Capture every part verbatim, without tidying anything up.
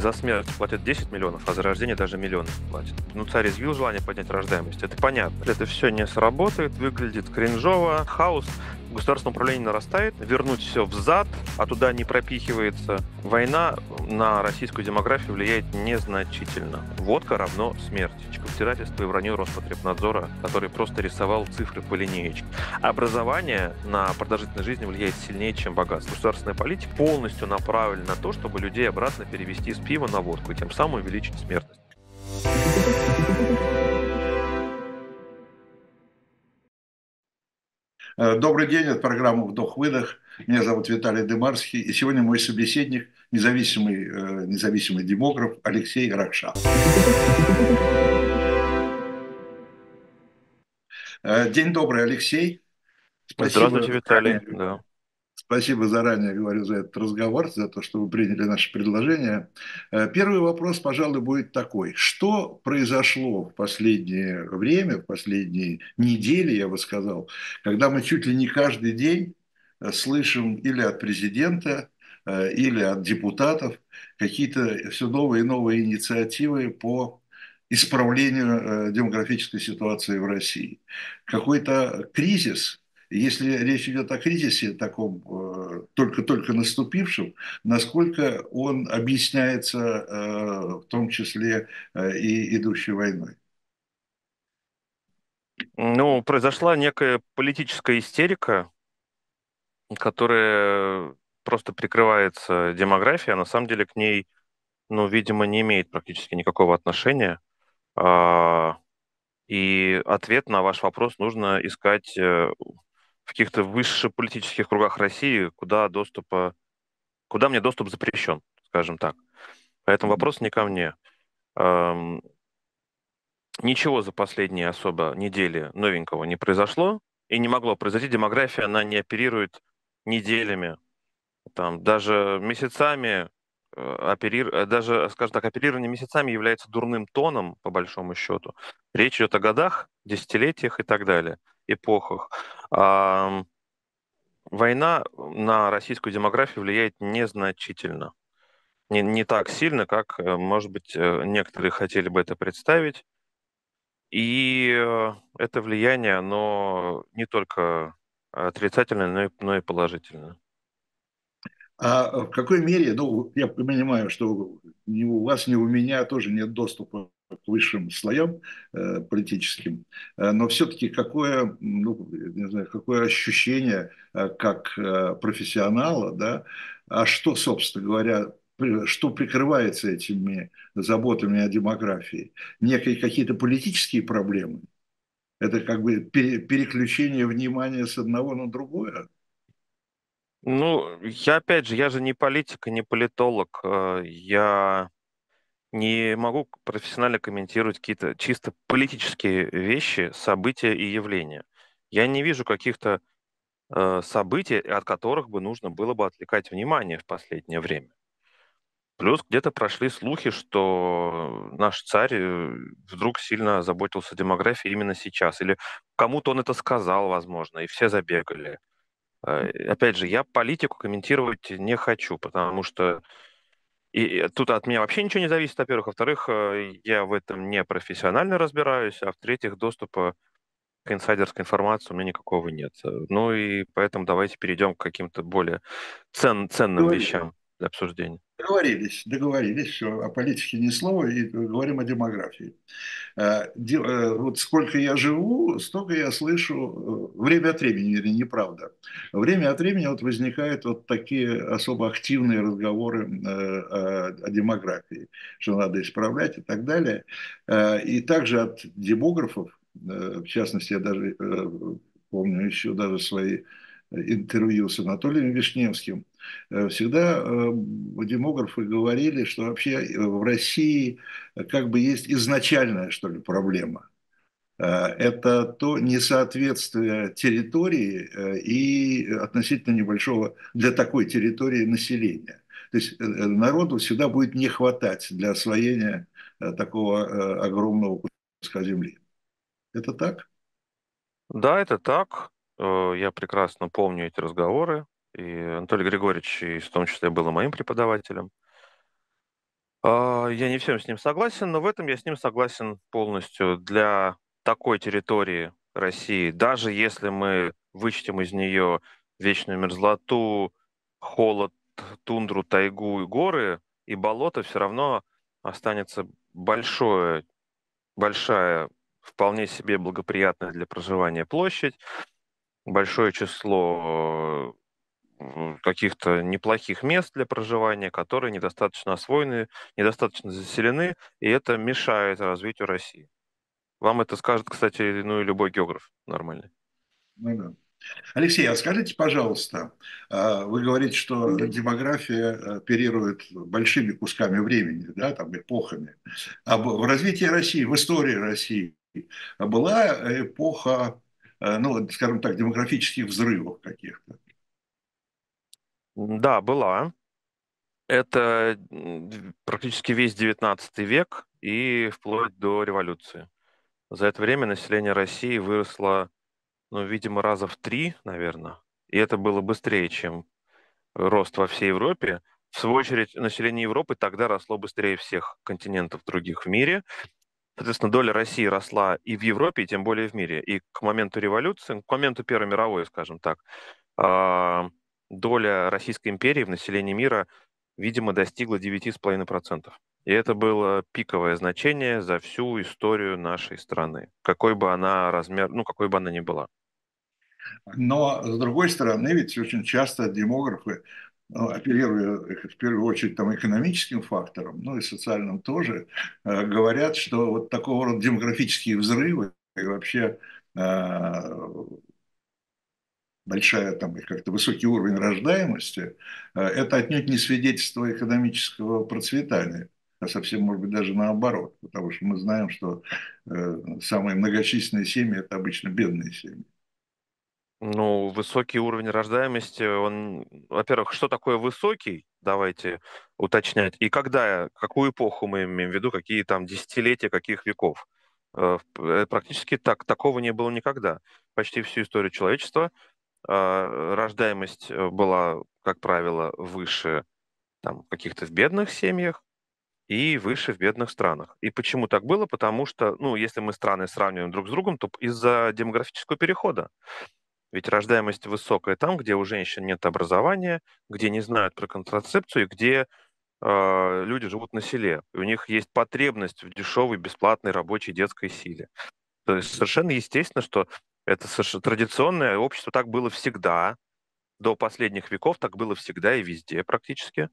За смерть платят десять миллионов, а за рождение даже миллион платят. Ну, царь изъявил желание поднять рождаемость, это понятно. Это все не сработает, выглядит кринжово, хаос, государственное управление нарастает, вернуть все взад, а туда не пропихивается. Война на российскую демографию влияет незначительно. Водка равно смерть. Чипотирательство и вранье Роспотребнадзора, который просто рисовал цифры по линеечке. Образование на продолжительность жизни влияет сильнее, чем богатство. Государственная политика полностью направлена на то, чтобы людей обратно перевести с пива на водку и тем самым увеличить смертность. Добрый день, это программа «Вдох-выдох». Меня зовут Виталий Дымарский, и сегодня мой собеседник, независимый, э, независимый демограф Алексей Ракша. Э, День добрый, Алексей. Спасибо Здравствуйте, Виталий. заранее, Да. спасибо заранее, говорю, за этот разговор, за то, что вы приняли наше предложение. Э, Первый вопрос, пожалуй, будет такой. Что произошло в последнее время, в последние недели, я бы сказал, когда мы чуть ли не каждый день э, слышим или от президента, э, или от депутатов какие-то все новые и новые инициативы по исправлению э, демографической ситуации в России? Какой-то кризис. Если речь идет о кризисе таком э, только-только наступившем, насколько он объясняется э, в том числе э, и идущей войной? Ну, произошла некая политическая истерика, которая просто прикрывается демографией, а на самом деле к ней, ну, видимо, не имеет практически никакого отношения. А, И ответ на ваш вопрос нужно искать э, в каких-то высшеполитических кругах России, куда доступа, куда мне доступ запрещен, скажем так. Поэтому вопрос не ко мне. Ам, Ничего за последние особо недели новенького не произошло и не могло произойти. Демография, она не оперирует неделями, там, даже месяцами, э, оперир... э, даже, скажем так, оперирование месяцами является дурным тоном, по большому счету. Речь идет о годах, десятилетиях и так далее, эпохах. Ам, Война на российскую демографию влияет незначительно. Не, не так сильно, как, э, может быть, э, некоторые хотели бы это представить. И э, это влияние, оно не только отрицательное, но и, но и положительное. А в какой мере, ну, я понимаю, что ни у вас, ни у меня тоже нет доступа к высшим слоям э, политическим, э, но все-таки какое, ну, не знаю, какое ощущение э, как э, профессионала, да, а что, собственно говоря, при- что прикрывается этими заботами о демографии? Некие какие-то политические проблемы? Это как бы пере- переключение внимания с одного на другое? Ну, я опять же, я же не политик и не политолог. э, Я не могу профессионально комментировать какие-то чисто политические вещи, события и явления. Я не вижу каких-то э, событий, от которых бы нужно было бы отвлекать внимание в последнее время. Плюс где-то прошли слухи, что наш царь э, вдруг сильно озаботился демографией именно сейчас. Или кому-то он это сказал, возможно, и все забегали. Э, Опять же, я политику комментировать не хочу, потому что и и тут от меня вообще ничего не зависит, во-первых. Во-вторых, э, я в этом не профессионально разбираюсь, а в-третьих, доступа к инсайдерской информации у меня никакого нет. Э, Ну и поэтому давайте перейдем к каким-то более цен- ценным вещам для обсуждения. Договорились, договорились, все, о политике ни слова, и говорим о демографии. Э, де- э, Вот сколько я живу, столько я слышу, э, время от времени, или неправда, время от времени вот возникают вот такие особо активные разговоры э, о, о демографии, что надо исправлять и так далее. Э, И также от демографов, э, в частности, я даже э, помню еще даже свои интервью с Анатолием Вишневским, э, всегда э, демографы говорили, что вообще э, в России как бы есть изначальная, что ли, проблема. Э, Это то несоответствие территории э, и относительно небольшого для такой территории населения. То есть э, э, народу всегда будет не хватать для освоения э, такого э, огромного куска земли. Это так? Да, это так. Э, Я прекрасно помню эти разговоры. И Анатолий Григорьевич, и в том числе, был и моим преподавателем. А, Я не всем с ним согласен, но в этом я с ним согласен полностью. Для такой территории России, даже если мы вычтем из нее вечную мерзлоту, холод, тундру, тайгу и горы и болото, все равно останется большое, большая, вполне себе благоприятная для проживания площадь, большое число м, каких-то неплохих мест для проживания, которые недостаточно освоены, недостаточно заселены, и это мешает развитию России. Вам это скажет, кстати, ну и любой географ нормальный. Ну да. Алексей, а скажите, пожалуйста, а, вы говорите, что демография э, оперирует большими кусками времени, да, там, эпохами. А в в развитии России, в истории России была эпоха, э, ну, вот, скажем так, демографических взрывов каких-то? Да, была. Это м, практически весь девятнадцатый век и вплоть до революции. За это время население России выросло, ну, видимо, раза в три, наверное. И это было быстрее, чем рост во всей Европе. В свою очередь, население Европы тогда росло быстрее всех континентов других в мире. Соответственно, доля России росла и в Европе, и тем более в мире. И к моменту революции, к моменту Первой мировой, скажем так, а, доля Российской империи в населении мира, видимо, достигла девять целых пять десятых процента. И это было пиковое значение за всю историю нашей страны, какой бы она размер, ну, какой бы она ни была. Но, с другой стороны, ведь очень часто демографы, ну, оперируя в первую очередь там, экономическим фактором, ну и социальным тоже, э, говорят, что вот такого рода демографические взрывы и вообще э, большая там и как-то высокий уровень рождаемости, э, это отнюдь не свидетельство экономического процветания, а совсем, может быть, даже наоборот, потому что мы знаем, что э, самые многочисленные семьи – это обычно бедные семьи. Ну, высокий уровень рождаемости, он, во-первых, что такое высокий, давайте уточнять, и когда, какую эпоху мы имеем в виду, какие там десятилетия, каких веков. Э, в- э, Практически так, такого не было никогда. Почти всю историю человечества а, рождаемость э, была, как правило, выше там, в каких-то в бедных семьях и выше в бедных странах. И почему так было? Потому что, ну, если мы страны сравниваем друг с другом, то из-за демографического перехода. Ведь рождаемость высокая там, где у женщин нет образования, где не знают про контрацепцию, и где э, люди живут на селе. И у них есть потребность в дешевой, бесплатной рабочей детской силе. То есть совершенно естественно, что это совершенно традиционное общество, так было всегда. До последних веков так было всегда и везде практически.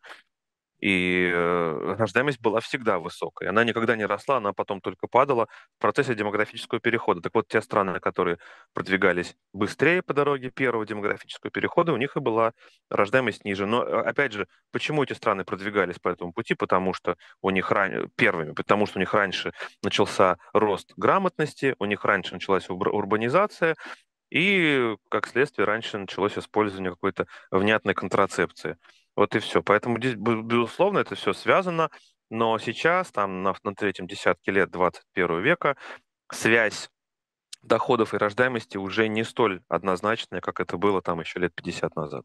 И э, рождаемость была всегда высокой. Она никогда не росла, она потом только падала в процессе демографического перехода. Так вот, те страны, которые продвигались быстрее по дороге первого демографического перехода, у них и была рождаемость ниже. Но, э, опять же, почему эти страны продвигались по этому пути? Потому что у них ран... первыми, потому что у них раньше начался рост грамотности, у них раньше началась урб- урбанизация, и, как следствие, раньше началось использование какой-то внятной контрацепции. Вот и все. Поэтому, здесь, бе- безусловно, это все связано. Но сейчас, там, на, на третьем десятке лет двадцать первого века, связь доходов и рождаемости уже не столь однозначная, как это было там еще лет пятьдесят назад.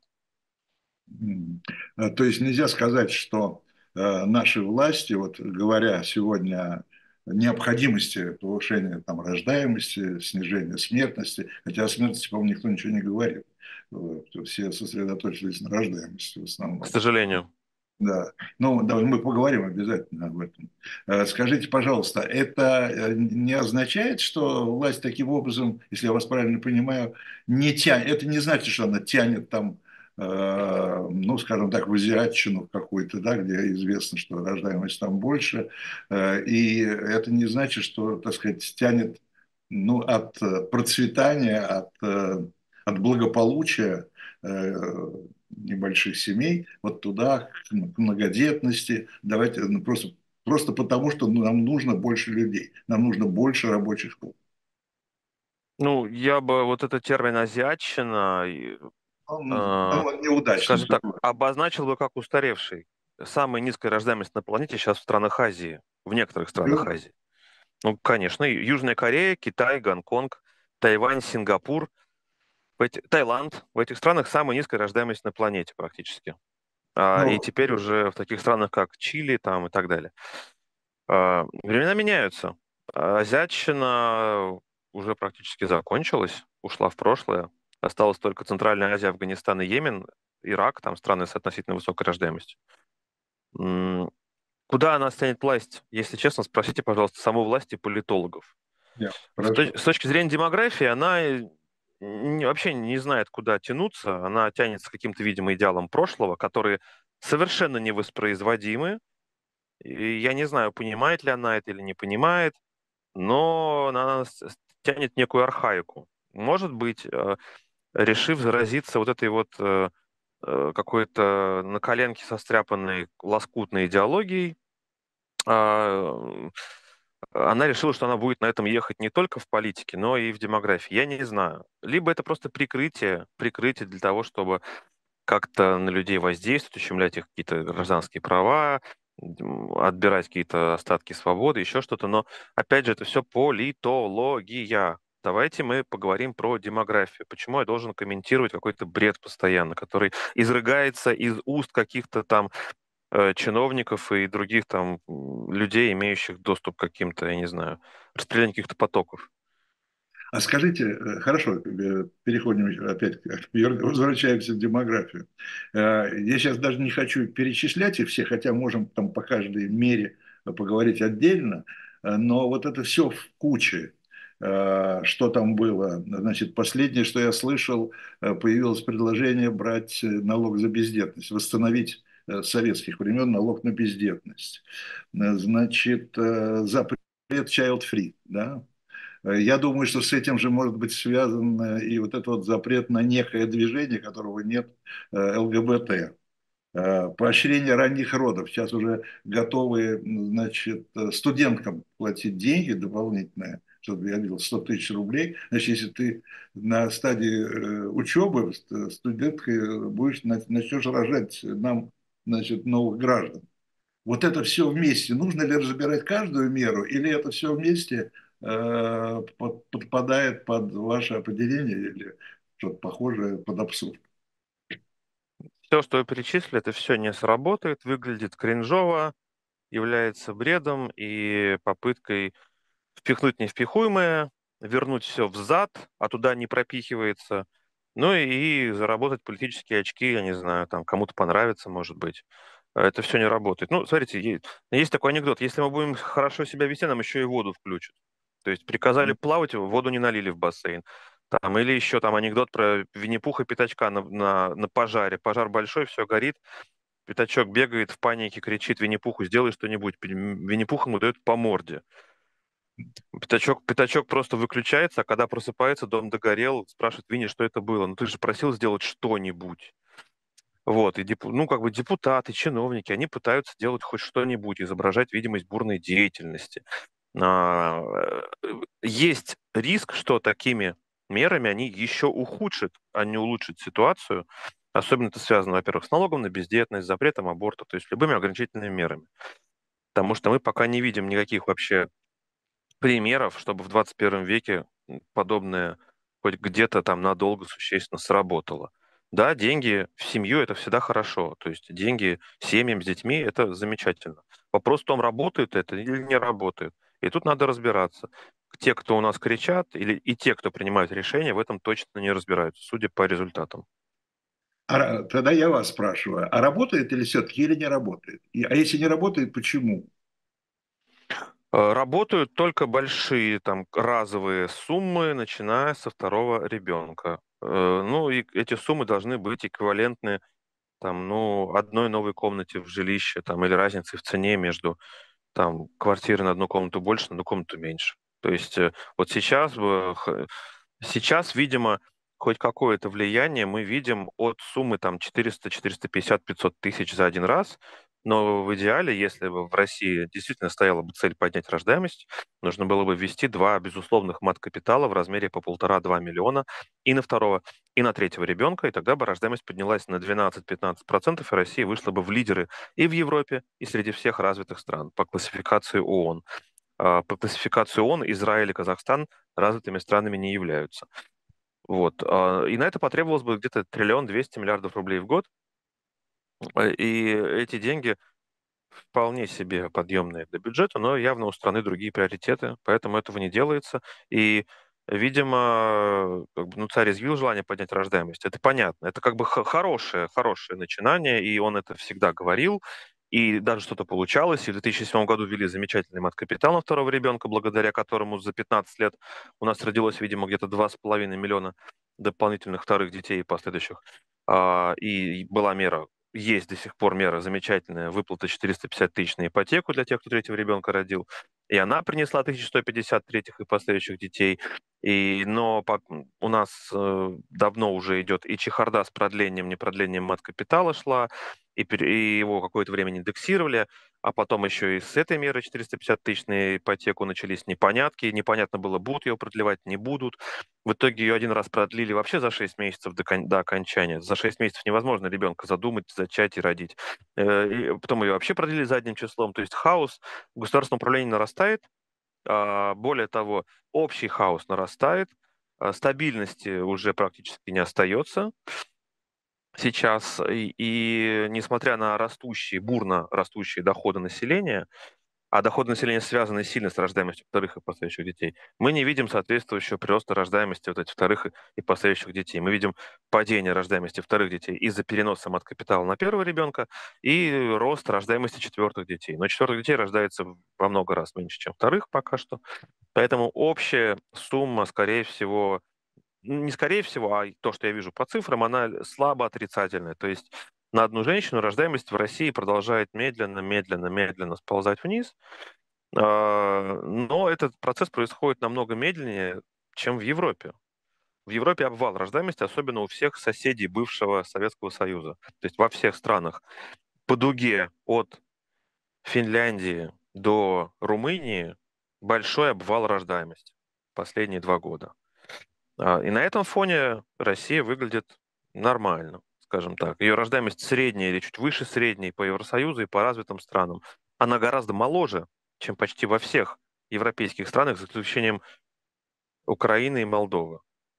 М. А, То есть нельзя сказать, что э, наши власти, вот говоря сегодня о необходимости повышения там, рождаемости, снижения смертности, хотя о смертности, по-моему, никто ничего не говорит. Вот, все сосредоточились на рождаемости в К основном. сожалению. Да, ну, да, мы поговорим обязательно об этом. Э, Скажите, пожалуйста, это э, не означает, что власть таким образом, если я вас правильно понимаю, не тянет, это не значит, что она тянет там, э, ну, скажем так, в азиатчину какую-то, да, где известно, что рождаемость там больше, э, и это не значит, что, так сказать, тянет, ну, от э, процветания, от, э, от благополучия э, небольших семей вот туда, к многодетности. Давайте ну, просто, просто потому, что ну, нам нужно больше людей, нам нужно больше рабочих рук. Ну, я бы вот этот термин «азиатчина», и, Он, э, он неудачный. скажем так, обозначил бы как устаревший. Самая низкая рождаемость на планете сейчас в странах Азии, в некоторых странах Азии. Ну, конечно, и Южная Корея, Китай, Гонконг, Тайвань, Сингапур, в эти- Таиланд. В этих странах самая низкая рождаемость на планете практически. А, и Ну, теперь уже в таких странах, как Чили там, и так далее. А, времена меняются. А Азиатчина уже практически закончилась, ушла в прошлое. Осталась только Центральная Азия, Афганистан и Йемен, Ирак, там страны с относительно высокой рождаемостью. М, Куда она станет власть? Если честно, спросите, пожалуйста, саму власть и политологов. я, С точ- хорошо. с точки зрения демографии, она э, не- вообще не знает, куда тянуться. Она тянется к каким-то, видимо, идеалам прошлого, которые совершенно невоспроизводимы. И я не знаю, понимает ли она это или не понимает, но она с- с- тянет некую архаику. Может быть, э, решив заразиться вот этой вот э, э, какой-то на коленке состряпанной лоскутной идеологией, а, она решила, что она будет на этом ехать не только в политике, но и в демографии. Я не знаю. Либо это просто прикрытие, прикрытие для того, чтобы как-то на людей воздействовать, ущемлять их какие-то гражданские права, м, отбирать какие-то остатки свободы, еще что-то. Но, опять же, это все политология. Давайте мы поговорим про демографию. Почему я должен комментировать какой-то бред постоянно, который изрыгается из уст каких-то там э, чиновников и других там м, людей, имеющих доступ к каким-то, я не знаю, распределению каких-то потоков. А скажите, э, хорошо, э, переходим еще опять, вер- возвращаемся в демографию. Э, Я сейчас даже не хочу перечислять их все, хотя можем там по каждой мере поговорить отдельно, э, но вот это все в куче, э, что там было. Значит, последнее, что я слышал, э, появилось предложение брать э, налог за бездетность, восстановить э, с советских времен налог на бездетность. Э, Значит, э, запрет child free, да, я думаю, что с этим же может быть связан э, и вот этот вот запрет на некое движение, которого нет, э, ЛГБТ. Э, Поощрение ранних родов. Сейчас уже готовы, значит, э, студенткам платить деньги дополнительные, чтобы я видел сто тысяч рублей. Значит, если ты на стадии э, учебы студенткой будешь, начнешь рожать нам, значит, новых граждан. Вот это все вместе, нужно ли разбирать каждую меру, или это все вместе э, под- подпадает под ваше определение или что-то похожее под абсурд? Все, что вы перечислили, это все не сработает, выглядит кринжово, является бредом и попыткой впихнуть невпихуемое, вернуть все взад, а туда не пропихивается, ну и заработать политические очки, я не знаю, там кому-то понравится, может быть. Это все не работает. Ну, смотрите, е- есть такой анекдот. Если мы будем хорошо себя вести, нам еще и воду включат. То есть приказали плавать, воду не налили в бассейн. Там, или еще там анекдот про Винни-Пуха и Пятачка на, на, на пожаре. Пожар большой, все горит. Пятачок бегает в панике, кричит Винни-Пуху: сделай что-нибудь. Пи- Винни-Пух ему дает по морде. Пятачок, пятачок просто выключается, а когда просыпается, дом догорел, спрашивает Винни, что это было. Ну ты же просил сделать что-нибудь. Вот, и депу- ну, как бы депутаты, чиновники, они пытаются делать хоть что-нибудь, изображать видимость бурной деятельности. А, э, Есть риск, что такими мерами они еще ухудшат, а не улучшат ситуацию. Особенно это связано, во-первых, с налогом на бездетность, запретом аборта, то есть любыми ограничительными мерами. Потому что мы пока не видим никаких вообще примеров, чтобы в двадцать первом веке подобное хоть где-то там надолго существенно сработало. Да, деньги в семью — это всегда хорошо. То есть деньги семьям с детьми — это замечательно. Вопрос в том, работает это или не работает. И тут надо разбираться. Те, кто у нас кричат, или и те, кто принимают решения, в этом точно не разбираются, судя по результатам. А тогда я вас спрашиваю, а работает или все-таки или не работает? И, а если не работает, почему? Э, Работают только большие там разовые суммы, начиная со второго ребенка. Э, Ну и эти суммы должны быть эквивалентны там, ну, одной новой комнате в жилище, там, или разницы в цене между там квартирой на одну комнату больше, на одну комнату меньше. То есть э, вот сейчас, э, х- сейчас, видимо, хоть какое-то влияние мы видим от суммы там четыреста, четыреста пятьдесят, пятьсот тысяч за один раз. Но в идеале, если бы в России действительно стояла бы цель поднять рождаемость, нужно было бы ввести два безусловных мат-капитала в размере по полтора-два миллиона и на второго, и на третьего ребенка, и тогда бы рождаемость поднялась на двенадцать-пятнадцать процентов, и Россия вышла бы в лидеры и в Европе, и среди всех развитых стран по классификации ООН. А, По классификации ООН Израиль и Казахстан развитыми странами не являются. Вот. а, И на это потребовалось бы где-то триллион двести миллиардов рублей в год. Э, И эти деньги вполне себе подъемные для бюджета, но явно у страны другие приоритеты, поэтому этого не делается. И, видимо, как бы, ну, царь изъявил желание поднять рождаемость. Это понятно. Это как бы хо- хорошее, хорошее начинание, и он это всегда говорил. И даже что-то получалось. И в две тысячи седьмом году ввели замечательный мат-капитал на второго ребенка, благодаря которому за пятнадцать лет у нас родилось, видимо, где-то два с половиной миллиона дополнительных вторых детей и последующих. А, И была мера, есть до сих пор мера замечательная, выплата четыреста пятьдесят тысяч на ипотеку для тех, кто третьего ребенка родил. И она принесла тысячу сто пятьдесят третьих и последующих детей. И, но по- у нас э, давно уже идет и чехарда с продлением, не продлением мат-капитала шла, и, пере- и его какое-то время не индексировали, а потом еще и с этой меры четыреста пятьдесят тысяч на ипотеку начались непонятки. Непонятно было, будут ее продлевать, не будут. В итоге ее один раз продлили вообще за шесть месяцев до, кон- до окончания. За шесть месяцев невозможно ребенка задумать, зачать и родить. Э, и потом ее вообще продлили задним числом. То есть хаос в государственном управлении нарастает. А, Более того, общий хаос нарастает. а, Стабильности уже практически не остается сейчас. И, и несмотря на растущие, бурно растущие доходы населения, а доходы населения связаны сильно с рождаемостью вторых и последующих детей, мы не видим соответствующего прироста рождаемости вот этих вторых и и последующих детей. Мы видим падение рождаемости вторых детей из-за переноса мат-капитала на первого ребенка и рост рождаемости четвертых детей. Но четвертых детей рождается во много раз меньше, чем вторых пока что. Поэтому общая сумма, скорее всего, ну, не скорее всего, а то, что я вижу по цифрам, она слабо отрицательная. То есть на одну женщину рождаемость в России продолжает медленно, медленно, медленно сползать вниз. А, Но этот процесс происходит намного медленнее, чем в Европе. В Европе обвал рождаемости, особенно у всех соседей бывшего Советского Союза. То есть во всех странах по дуге от Финляндии до Румынии большой обвал рождаемости последние два года. А, И на этом фоне Россия выглядит нормально, скажем так. Ее рождаемость средняя или чуть выше средней по Евросоюзу и по развитым странам. Она гораздо моложе, чем почти во всех европейских странах, за исключением Украины и Молдовы.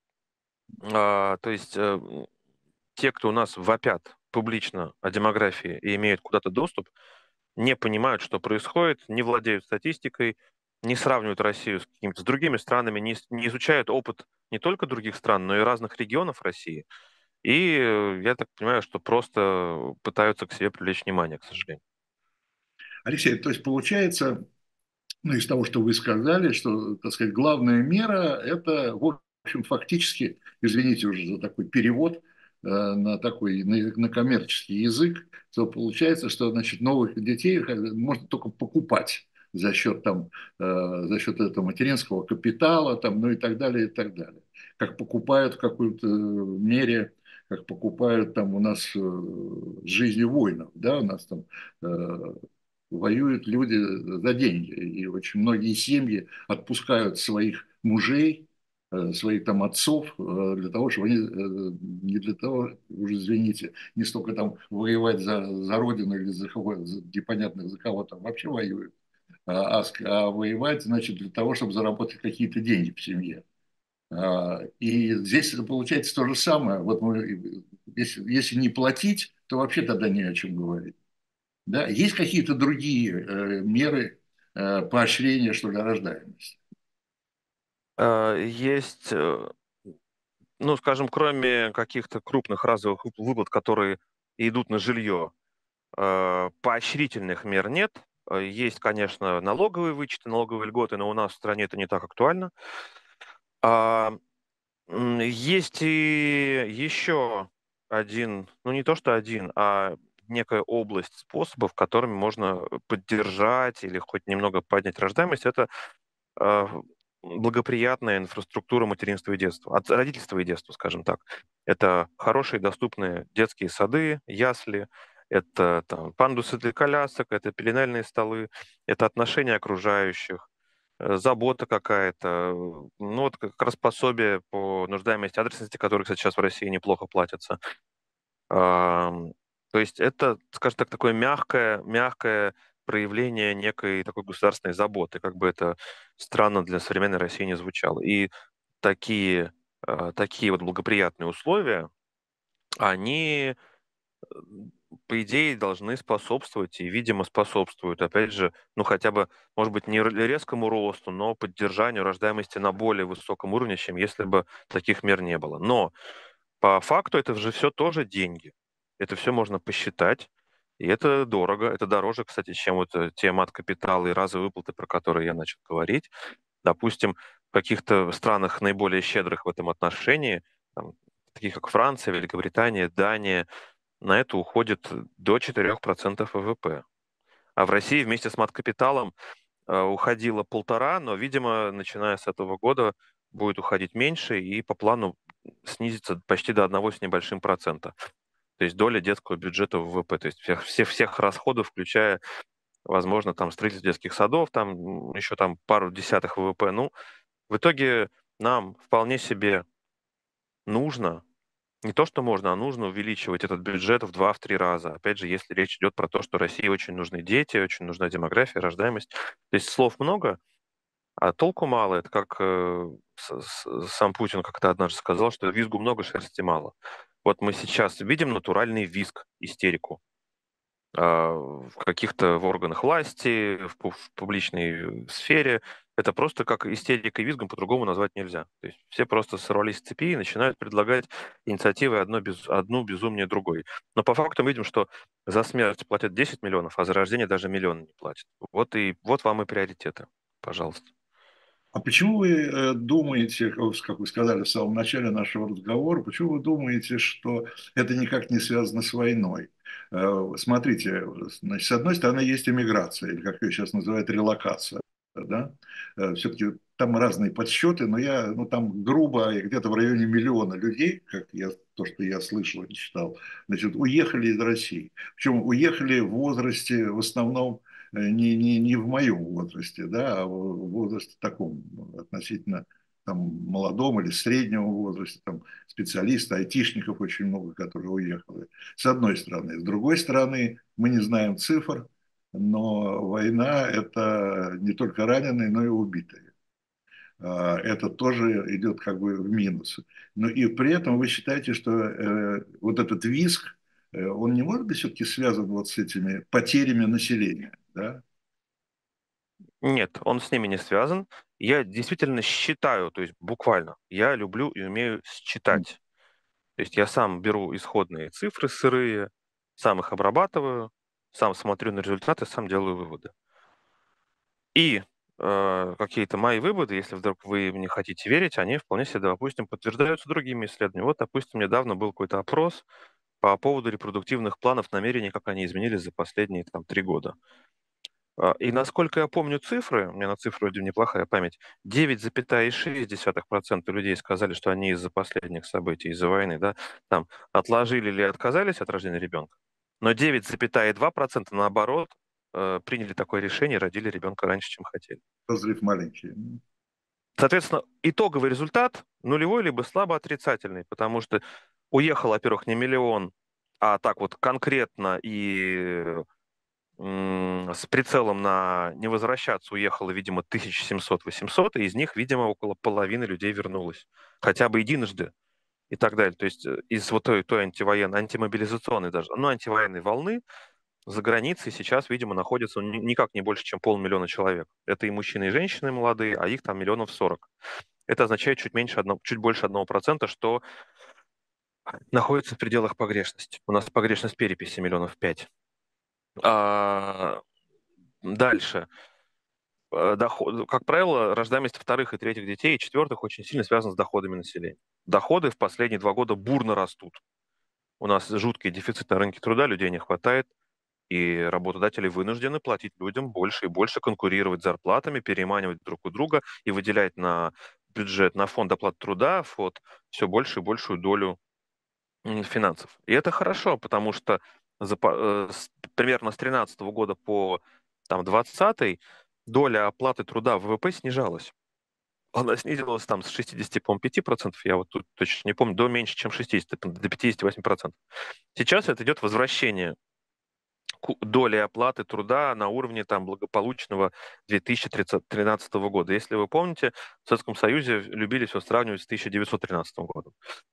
А, то есть э, м, те, кто у нас вопят публично о демографии и имеют куда-то доступ, не понимают, что происходит, не владеют статистикой, не сравнивают Россию с какими-то с другими странами, не, с- не изучают опыт не только других стран, но и разных регионов России. И э, я так понимаю, что просто пытаются к себе привлечь внимание, к сожалению. Алексей, то есть получается, ну, из того, что вы сказали, что, так сказать, главная мера – это, в общем, фактически, извините уже за такой перевод, э, на такой, на, на коммерческий язык, то получается, что, значит, новых детей можно только покупать за счет, там, э, за счет этого материнского капитала, там, ну и так далее, и так далее. Как покупают в какой-то мере, как покупают там у нас э, с жизнью воинов, да, у нас там э, воюют люди за деньги. И очень многие семьи отпускают своих мужей, э, своих там отцов э, для того, чтобы они, э, не для того, уже извините, не столько там воевать за, за родину или за кого, за, непонятно за кого там вообще воюют, а, а, а воевать, значит, для того, чтобы заработать какие-то деньги в семье. А, И здесь получается то же самое. Вот мы, если, если не платить, то вообще тогда не о чем говорить. Да? Есть какие-то другие э, меры э, поощрения, что ли, рождаемости? Э, Есть, э, ну, скажем, кроме каких-то крупных разовых вып- выплат, которые идут на жилье, э, поощрительных мер нет. Э, Есть, конечно, налоговые вычеты, налоговые льготы, но у нас в стране это не так актуально. А, м, Есть и еще один, ну не то что один, а некая область способов, которыми можно поддержать или хоть немного поднять рождаемость. Это а, благоприятная инфраструктура материнства и детства, от родительства и детства, скажем так. Это хорошие доступные детские сады, ясли, это там, пандусы для колясок, это пеленальные столы, это отношения окружающих, э, забота какая-то, э, ну вот как раз пособие по нуждаемости, адресности, которые, кстати, сейчас в России неплохо платятся. Ам, То есть это, скажем так, такое мягкое, мягкое проявление некой такой государственной заботы, как бы это странно для современной России не звучало. И такие, а, такие вот благоприятные условия, они по идее, должны способствовать и, видимо, способствуют, опять же, ну, хотя бы, может быть, не резкому росту, но поддержанию рождаемости на более высоком уровне, чем если бы таких мер не было. Но по факту это же все тоже деньги. Это все можно посчитать, и это дорого. Это дороже, кстати, чем вот э, те мат-капиталы и разовые выплаты, про которые я начал говорить. Допустим, в каких-то странах наиболее щедрых в этом отношении, там, таких как Франция, Великобритания, Дания, на это уходит до четырех процентов ВВП. А в России вместе с мат-капиталом э, уходило полтора, но, видимо, начиная с этого года будет уходить меньше и по плану снизится почти до одного с небольшим процента. То есть доля детского бюджета в ВВП, то есть всех, всех, всех расходов, включая, возможно, там строительство детских садов, там м, еще там пару десятых ВВП. Ну, в итоге нам вполне себе нужно, не то что можно, а нужно увеличивать этот бюджет в два три раза. Опять же, если речь идет про то, что России очень нужны дети, очень нужна демография, рождаемость. То есть слов много, а толку мало. Это как э, с- с- сам Путин как-то однажды сказал, что визгу много, шерсти мало. Вот мы сейчас видим натуральный визг, истерику а, в каких-то в органах власти, в, пу- в публичной сфере. Это просто как истерика и визгом по-другому назвать нельзя. То есть все просто сорвались с цепи и начинают предлагать инициативы одно без, одну безумнее другой. Но по факту мы видим, что за смерть платят десять миллионов, а за рождение даже миллион не платят. Вот и вот вам и приоритеты. Пожалуйста. А почему вы э, думаете, как вы как вы сказали в самом начале нашего разговора, почему вы думаете, что это никак не связано с войной? Э, Смотрите, значит, с одной стороны есть иммиграция, или как ее сейчас называют, релокация, да? Все-таки там разные подсчеты, но я, ну там грубо, где-то в районе миллиона людей, как я, то, что я слышал и читал, значит, уехали из России. Причем уехали в возрасте в основном э, не, не, не в моем возрасте, да, а в возрасте таком относительно там, молодом или среднего возраста, там, специалистов, айтишников очень много, которые уехали. С одной стороны. С другой стороны, мы не знаем цифр, но война – это не только раненые, но и убитые. А, Это тоже идет как бы в минус. Но и при этом вы считаете, что э, вот этот визг, э, он не может быть все-таки связан вот с этими потерями населения, да? Нет, он с ними не связан. Я действительно считаю, то есть буквально, я люблю и умею считать. То есть я сам беру исходные цифры сырые, сам их обрабатываю, сам смотрю на результаты, сам делаю выводы. И э, какие-то мои выводы, если вдруг вы мне хотите верить, они вполне себе, допустим, подтверждаются другими исследованиями. Вот, допустим, недавно был какой-то опрос по поводу репродуктивных планов, намерений, как они изменились за последние там три года. А, И насколько я помню цифры, у меня на цифры вроде неплохая память, девять целых шесть десятых процента людей сказали, что они из-за последних событий, из-за войны, да, там, отложили или отказались от рождения ребенка. Но девять целых два десятых процента наоборот э, приняли такое решение и родили ребенка раньше, чем хотели. Разрыв маленький. Соответственно, итоговый результат нулевой либо слабо отрицательный, потому что уехал, во-первых, не миллион, а так вот конкретно и м, с прицелом на не возвращаться уехало, видимо, тысяча семьсот-восемьсот, и из них, видимо, около половины людей вернулось. Хотя бы единожды и так далее. То есть э, из вот той, той антивоенной, антимобилизационной даже, ну, антивоенной волны за границей сейчас, видимо, находится ну, ни- никак не больше, чем полмиллиона человек. Это и мужчины, и женщины молодые, а их там миллионов сорок. Это означает чуть меньше одного, чуть больше одного процента, что находится в пределах погрешности. У нас погрешность переписи миллионов пять. А, дальше. Э, доход, как правило, рождаемость вторых и третьих детей и четвертых очень сильно связана с доходами населения. Доходы в последние два года бурно растут. У нас жуткий дефицит на рынке труда, людей не хватает, и работодатели вынуждены платить людям больше и больше, конкурировать зарплатами, переманивать друг у друга и выделять на бюджет, на фонд оплаты труда, фонд все большую и большую долю м, финансов. И это хорошо, потому что за по- э, с- примерно с тринадцатого года по там, двадцатый доля оплаты труда в ВВП снижалась. Она снизилась там с шестидесяти, по-моему, пяти процентов, я вот тут точно не помню, до меньше, чем шестидесяти, там, до пятидесяти восьми процентов. Сейчас это идет возвращение ку- доли оплаты труда на уровне там, благополучного две тысячи тринадцатого года. Если вы помните, в Советском Союзе любили все сравнивать с тысяча девятьсот тринадцатым годом.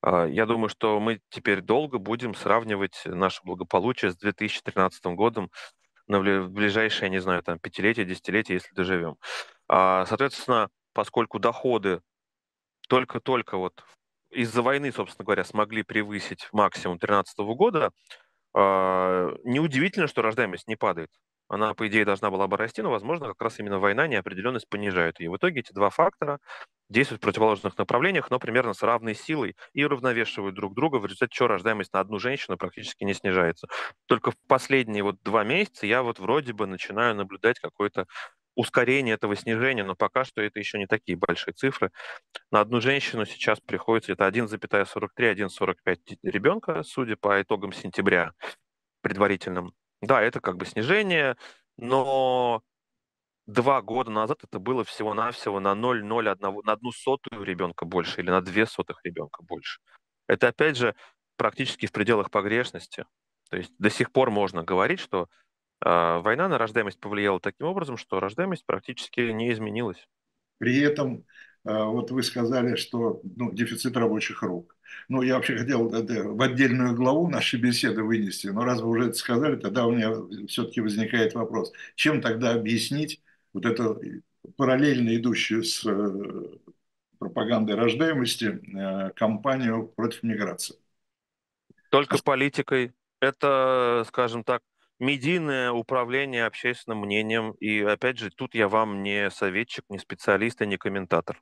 Я думаю, что мы теперь долго будем сравнивать наше благополучие с две тысячи тринадцатым годом на вли- в ближайшее, не знаю, там, пятилетие, десятилетие, если доживем. А, Соответственно, поскольку доходы только-только вот из-за войны, собственно говоря, смогли превысить максимум тринадцатого года, а, неудивительно, что рождаемость не падает. Она, по идее, должна была бы расти, но, возможно, как раз именно война, неопределенность понижают ее. В итоге эти два фактора действуют в противоположных направлениях, но примерно с равной силой и уравновешивают друг друга, в результате чего рождаемость на одну женщину практически не снижается. Только в последние вот два месяца я вот вроде бы начинаю наблюдать какое-то ускорение этого снижения, но пока что это еще не такие большие цифры. На одну женщину сейчас приходится это один целых сорок три - один целых сорок пять ребенка, судя по итогам сентября предварительным. Да, это как бы снижение, но два года назад это было всего-навсего на ноль целых ноль одна, на одну сотую ребенка больше или на две сотых ребенка больше. Это, опять же, практически в пределах погрешности. То есть до сих пор можно говорить, что э, война на рождаемость повлияла таким образом, что рождаемость практически не изменилась. При этом, э, вот вы сказали, что ну, дефицит рабочих рук. Ну, я вообще хотел это в отдельную главу нашей беседы вынести, но раз вы уже это сказали, тогда у меня все-таки возникает вопрос. Чем тогда объяснить вот эту параллельно идущую с э, пропагандой рождаемости э, кампанию против миграции? Только политикой. Это, скажем так, медийное управление общественным мнением. И опять же, тут я вам не советчик, не специалист и не комментатор.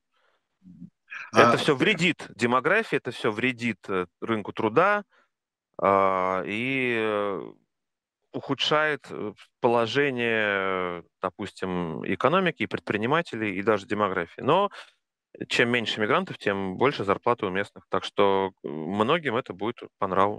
Это А все вредит демографии, это все вредит э, рынку труда а, и э, ухудшает э, положение, э, допустим, экономики, и предпринимателей, и даже демографии. Но чем меньше мигрантов, тем больше зарплаты у местных. Так что э, многим это будет по нраву.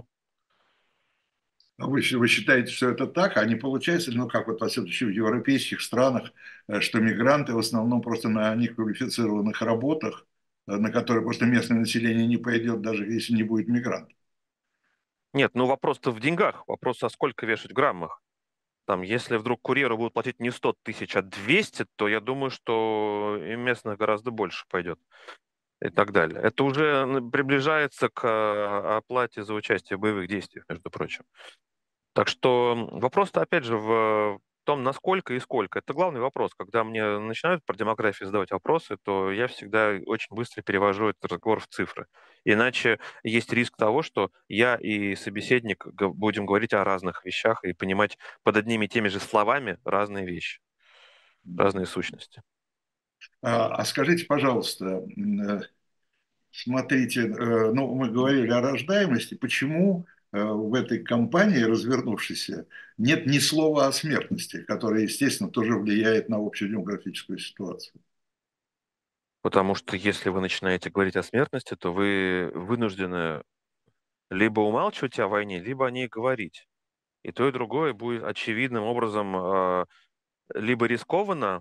Вы, вы считаете, что это так, а не получается, ну, как вот, во всяком случае, в европейских странах, э, что мигранты в основном просто на неквалифицированных работах, э, на которые просто местное население не пойдет, даже если не будет мигрантов. Нет, ну вопрос-то в деньгах. Вопрос, а сколько вешать в граммах? Там, если вдруг курьеру будут платить не сто тысяч, а двести, то я думаю, что и местных гораздо больше пойдет и так далее. Это уже н- приближается к а, оплате за участие в боевых действиях, между прочим. Так что м, вопрос-то, опять же, в том, насколько и сколько. Это главный вопрос. Когда мне начинают про демографию задавать вопросы, то я всегда очень быстро перевожу этот разговор в цифры. Иначе есть риск того, что я и собеседник г- будем говорить о разных вещах и понимать под одними и теми же словами разные вещи, разные сущности. А, а скажите, пожалуйста, э, смотрите, э, ну, мы говорили о рождаемости, почему э, в этой кампании, развернувшейся, нет ни слова о смертности, которая, естественно, тоже влияет на общую демографическую ситуацию? Потому что если вы начинаете говорить о смертности, то вы вынуждены либо умалчивать о войне, либо о ней говорить. И то, и другое будет очевидным образом а, либо рискованно,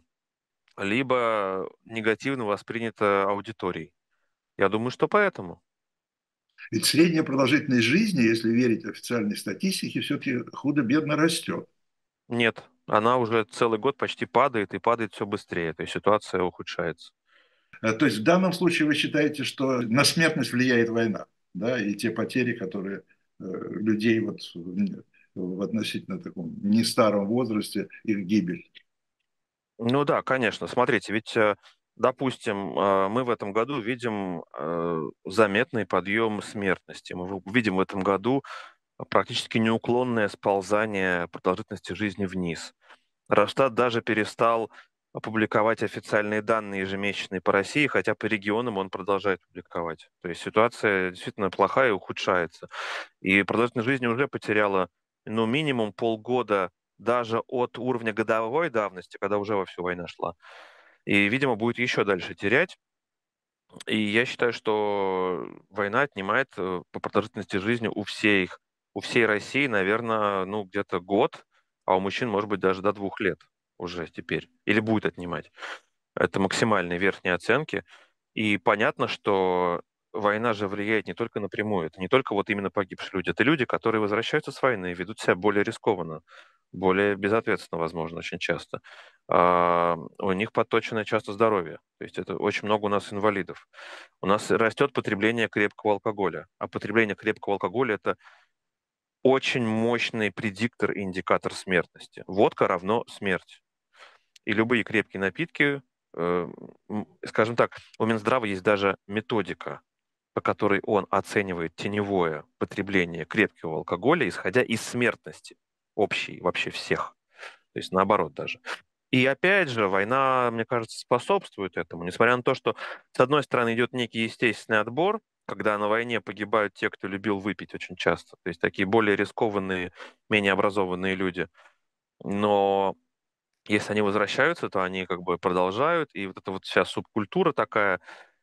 либо негативно воспринято аудиторией. Я думаю, что поэтому. Ведь средняя продолжительность жизни, если верить официальной статистике, все-таки худо-бедно растет. Нет, она уже целый год почти падает и падает все быстрее. То есть ситуация ухудшается. Э, То есть в данном случае вы считаете, что на смертность влияет война, да, и те потери, которые э, людей вот в в относительно таком не старом возрасте, их гибель. Ну да, конечно. Смотрите, ведь, э, допустим, э, мы в этом году видим э, заметный подъем смертности. Мы в- видим в этом году практически неуклонное сползание продолжительности жизни вниз. Росстат даже перестал публиковать официальные данные ежемесячные по России, хотя по регионам он продолжает публиковать. То есть ситуация действительно плохая и ухудшается. И продолжительность жизни уже потеряла, ну, минимум полгода даже от уровня годовой давности, когда уже вовсю война шла. И, видимо, будет еще дальше терять. И я считаю, что война отнимает э, по продолжительности жизни у всех, у всей России, наверное, ну, где-то год, а у мужчин, может быть, даже до двух лет уже теперь. Или будет отнимать. Это максимальные верхние оценки. И понятно, что война же влияет не только напрямую, это не только вот именно погибшие люди, это люди, которые возвращаются с войны, ведут себя более рискованно, более безответственно, возможно, очень часто. А, у них подточенное часто здоровье, то есть это очень много у нас инвалидов. У нас растет потребление крепкого алкоголя, а потребление крепкого алкоголя – это очень мощный предиктор и индикатор смертности. Водка равно смерть. И любые крепкие напитки, э, м, скажем так, у Минздрава есть даже методика, по которой он оценивает теневое потребление крепкого алкоголя, исходя из смертности общей вообще всех. То есть наоборот даже. И опять же, война, мне кажется, способствует этому. Несмотря на то, что, с одной стороны, идет некий естественный отбор, когда на войне погибают те, кто любил выпить очень часто. То есть такие более рискованные, менее образованные люди. Но если они возвращаются, то они как бы продолжают. И вот эта вот вся субкультура такая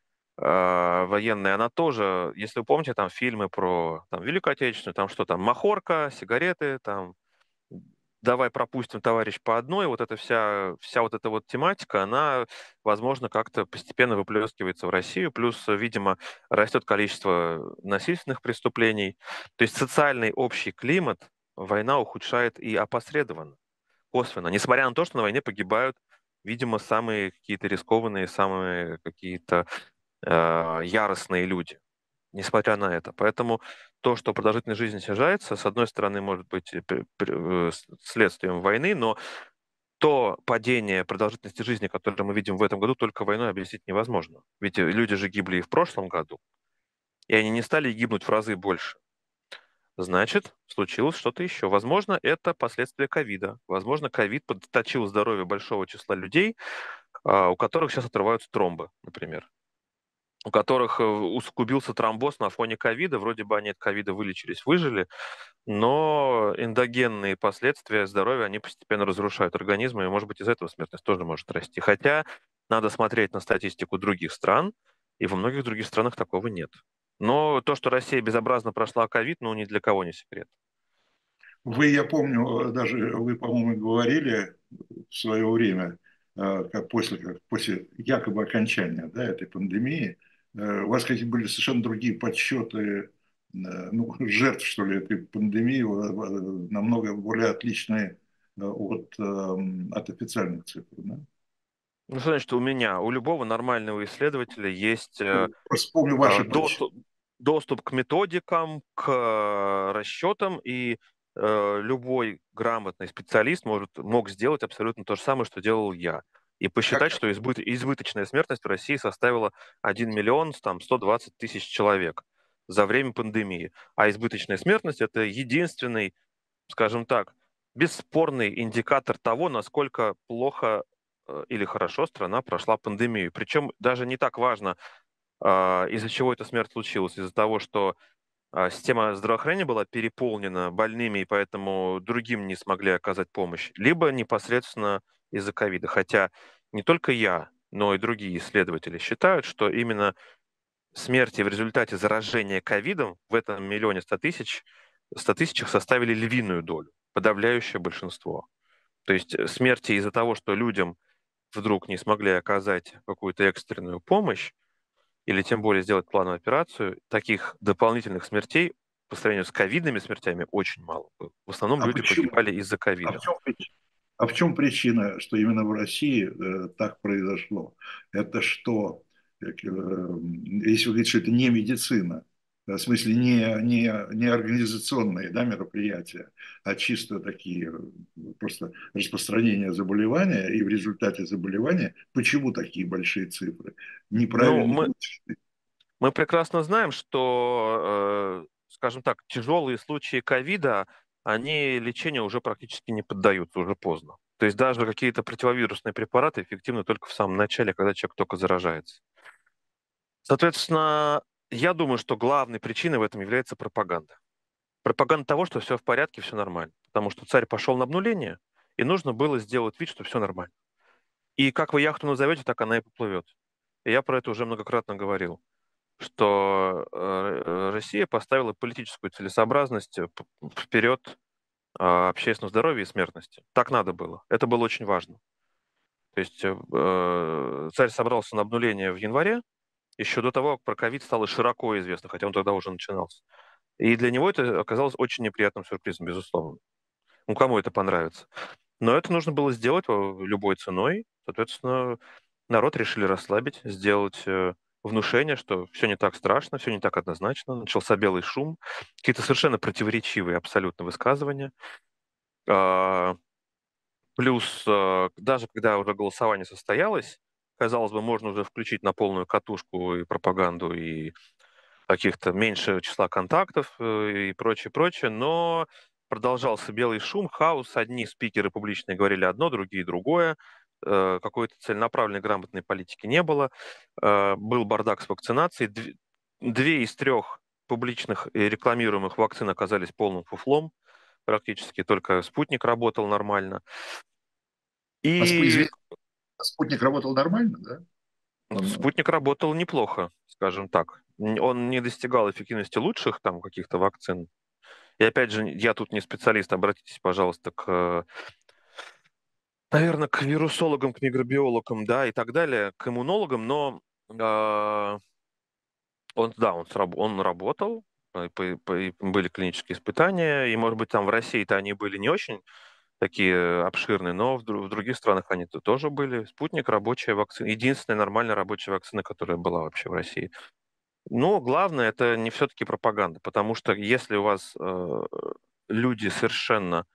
э, военная, она тоже, если вы помните, там фильмы про там, Великую Отечественную, там что там, махорка, сигареты, там давай пропустим, товарищ, по одной. Вот эта вся, вся вот эта вот тематика, она, возможно, как-то постепенно выплескивается в Россию. Плюс, видимо, растет количество насильственных преступлений. То есть социальный общий климат война ухудшает и опосредованно, косвенно. Несмотря на то, что на войне погибают, видимо, самые какие-то рискованные, самые какие-то э, яростные люди, несмотря на это. Поэтому то, что продолжительность жизни снижается, с одной стороны, может быть и пр- пр- э, с- следствием войны, но то падение продолжительности жизни, которое мы видим в этом году, только войной объяснить невозможно. Ведь э, люди же гибли и в прошлом году, и они не стали гибнуть в разы больше. Значит, случилось что-то еще. Возможно, это последствия ковида. Возможно, ковид подточил здоровье большого числа людей, а, у которых сейчас отрываются тромбы, например, у которых э, усугубился тромбоз на фоне ковида. Вроде бы они от ковида вылечились, выжили, но эндогенные последствия здоровья, они постепенно разрушают организм, и, может быть, из-за этого смертность тоже может расти. Хотя надо смотреть на статистику других стран, и во многих других странах такого нет. Но то, что Россия безобразно прошла ковид, ну, ни для кого не секрет. Вы, я помню, даже вы, по-моему, говорили в свое время, э, как после, как после якобы окончания, да, этой пандемии, э, у вас какие были совершенно другие подсчеты, э, ну, жертв, что ли, этой пандемии, э, намного более отличные э, от, э, от официальных цифр. Да? Ну, что значит у меня? У любого нормального исследователя есть э, Просто помню э, ваши подсчеты. доступ, доступ к методикам, к э, расчетам, и э, любой грамотный специалист может, мог сделать абсолютно то же самое, что делал я. И Как, посчитать, что избыт- избыточная смертность в России составила один миллион там, сто двадцать тысяч человек за время пандемии. А избыточная смертность – это единственный, скажем так, бесспорный индикатор того, насколько плохо э, или хорошо страна прошла пандемию. Причем даже не так важно, а, из-за чего эта смерть случилась. Из-за того, что а, система здравоохранения была переполнена больными, и поэтому другим не смогли оказать помощь. Либо непосредственно из-за ковида. Хотя не только я, но и другие исследователи считают, что именно смерти в результате заражения ковидом в этом миллионе ста тысяч, ста тысячах составили львиную долю, подавляющее большинство. То есть э, смерти из-за того, что людям вдруг не смогли оказать какую-то экстренную помощь, или тем более сделать плановую операцию, таких дополнительных смертей по сравнению с ковидными смертями очень мало было. В основном а люди почему? погибали из-за А в ковида. чем причина? А в чем причина, что именно в России э, так произошло? Это что, э, если вы говорите, что это не медицина, в смысле не, не, не организационные, да, мероприятия, а чисто такие э, просто распространение заболевания, и в результате заболевания, почему такие большие цифры? Ну, Неправильно мы, вычислили. мы прекрасно знаем, что, э, скажем так, тяжелые случаи ковида, они лечению уже практически не поддаются, уже поздно. То есть даже какие-то противовирусные препараты эффективны только в самом начале, когда человек только заражается. Соответственно, я думаю, что главной причиной в этом является пропаганда. Пропаганда того, что все в порядке, все нормально. Потому что царь пошел на обнуление, и нужно было сделать вид, что все нормально. И как вы яхту назовете, так она и поплывет. И я про это уже многократно говорил, что э, Россия поставила политическую целесообразность э, п- вперед а, общественного здоровья и смертности. Так надо было. Это было очень важно. То есть э, э, царь собрался на обнуление в январе, еще до того, как про ковид стало широко известно, хотя он тогда уже начинался. И для него это оказалось очень неприятным сюрпризом, безусловно. Ну, кому это понравится? Но это нужно было сделать э, любой ценой. Соответственно, народ решили расслабить, сделать э, внушение, что все не так страшно, все не так однозначно. Начался белый шум, какие-то совершенно противоречивые абсолютно высказывания. А, Плюс, э, даже когда уже голосование состоялось, казалось бы, можно уже включить на полную катушку и пропаганду, и каких-то меньше числа контактов э, и прочее, прочее, но продолжался белый шум, хаос. Одни спикеры публичные говорили одно, другие другое. Э, Какой-то целенаправленной грамотной политики не было. Э, Был бардак с вакцинацией. Дв- Две из трех публичных и рекламируемых вакцин оказались полным фуфлом. Практически только «Спутник» работал нормально. А сп- И извини, а спутник работал нормально, да? Он, «Спутник» работал неплохо, скажем так. Н- Он не достигал эффективности лучших там каких-то вакцин. И опять же, я тут не специалист, обратитесь, пожалуйста, к, наверное, к вирусологам, к микробиологам, да, и так далее, к иммунологам, но а, он, да, он, сраб- он работал, э, по- по- и были клинические испытания, и, может быть, там в России-то они были не очень такие обширные, но в, дру- в других странах они -то тоже были. «Спутник» — рабочая вакцина, единственная нормальная рабочая вакцина, которая была вообще в России. Но главное, это не все-таки пропаганда, потому что если у вас э, люди совершенно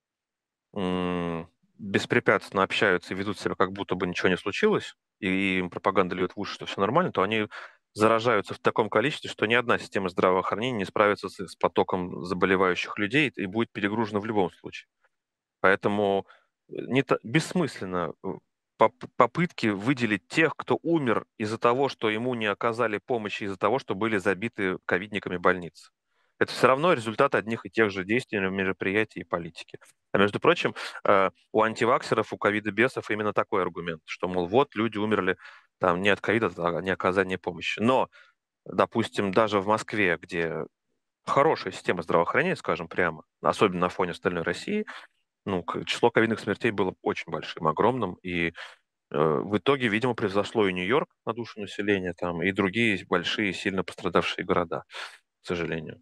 м, беспрепятственно общаются и ведут себя, как будто бы ничего не случилось, и им пропаганда льет в уши, что все нормально, то они заражаются в таком количестве, что ни одна система здравоохранения не справится с, с потоком заболевающих людей и будет перегружена в любом случае. Поэтому э, не та- бессмысленно э, поп- попытки выделить тех, кто умер из-за того, что ему не оказали помощи, из-за того, что были забиты ковидниками больницы. Это все равно результат одних и тех же действий, мероприятий и политики. А между прочим, э, у антиваксеров, у ковидобесов именно такой аргумент, что, мол, вот люди умерли там не от ковида, а не оказания помощи. Но, допустим, даже в Москве, где хорошая система здравоохранения, скажем прямо, особенно на фоне остальной России, ну, к- число ковидных смертей было очень большим, огромным, и э, в итоге, видимо, превзошло и Нью-Йорк на душу населения, там, и другие большие, сильно пострадавшие города, к сожалению.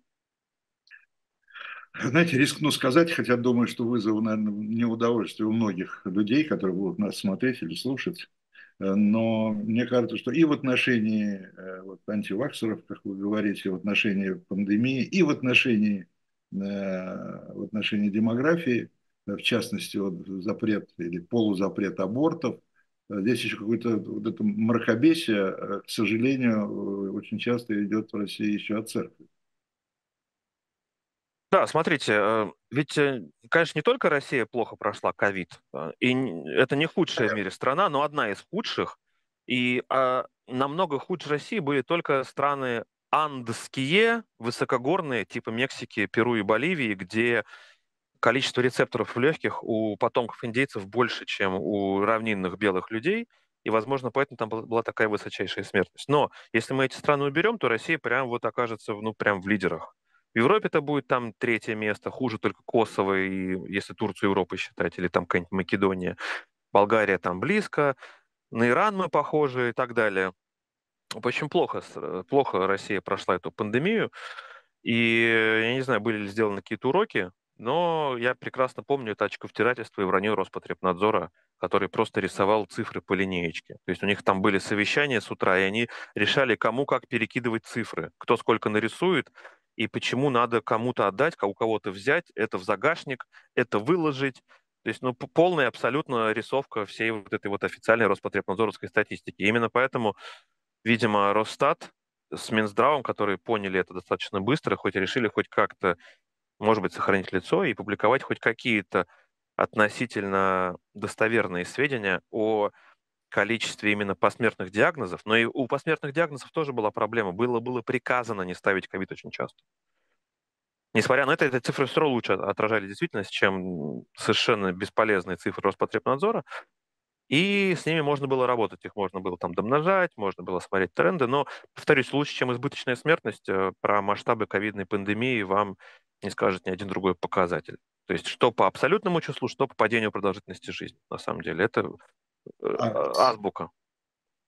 знаете, рискну сказать, хотя думаю, что вызову, наверное, неудовольствие у многих людей, которые будут нас смотреть или слушать. Э, Но мне кажется, что и в отношении э, вот, антиваксеров, как вы говорите, в отношении пандемии, и в отношении, э, в отношении демографии, э, в частности, вот, запрет или полузапрет абортов, э, здесь еще какое-то вот это мракобесие, э, к сожалению, э, очень часто идет в России еще от церкви. Да, смотрите, э, ведь, э, конечно, не только Россия плохо прошла ковид, а, и н- это не худшая в мире страна, но одна из худших. И а, намного хуже России были только страны андские, высокогорные, типа Мексики, Перу и Боливии, где количество рецепторов в легких у потомков индейцев больше, чем у равнинных белых людей, и, возможно, поэтому там была была такая высочайшая смертность. Но если мы эти страны уберем, то Россия прям вот окажется, ну, прям в лидерах. В Европе это будет там третье место, хуже только Косово, и если Турцию Европы считать, или там какая-нибудь Македония. Болгария там близко, на Иран мы похожи и так далее. Очень плохо, с- плохо Россия прошла эту пандемию. И э, я не знаю, были ли сделаны какие-то уроки, но я прекрасно помню это очковтирательство и вранье Роспотребнадзора, который просто рисовал цифры по линеечке. То есть у них там были совещания с утра, и они решали, кому как перекидывать цифры, кто сколько нарисует, и почему надо кому-то отдать, а у кого-то взять, это в загашник, это выложить. То есть, ну, п- полная абсолютно рисовка всей вот этой вот официальной Роспотребнадзоровской статистики. Именно поэтому, видимо, Росстат с Минздравом, которые поняли это достаточно быстро, хоть и решили хоть как-то, может быть, сохранить лицо и публиковать хоть какие-то относительно достоверные сведения о количестве именно посмертных диагнозов. Но и у посмертных диагнозов тоже была проблема. Было, было приказано не ставить ковид очень часто. Несмотря на это, эти цифры все равно лучше отражали действительность, чем совершенно бесполезные цифры Роспотребнадзора. И с ними можно было работать, их можно было там домножать, можно было смотреть тренды, но, повторюсь, лучше, чем избыточная смертность, э, про масштабы ковидной пандемии вам не скажет ни один другой показатель. То есть что по абсолютному числу, что по падению продолжительности жизни, на самом деле. Это э, А азбука.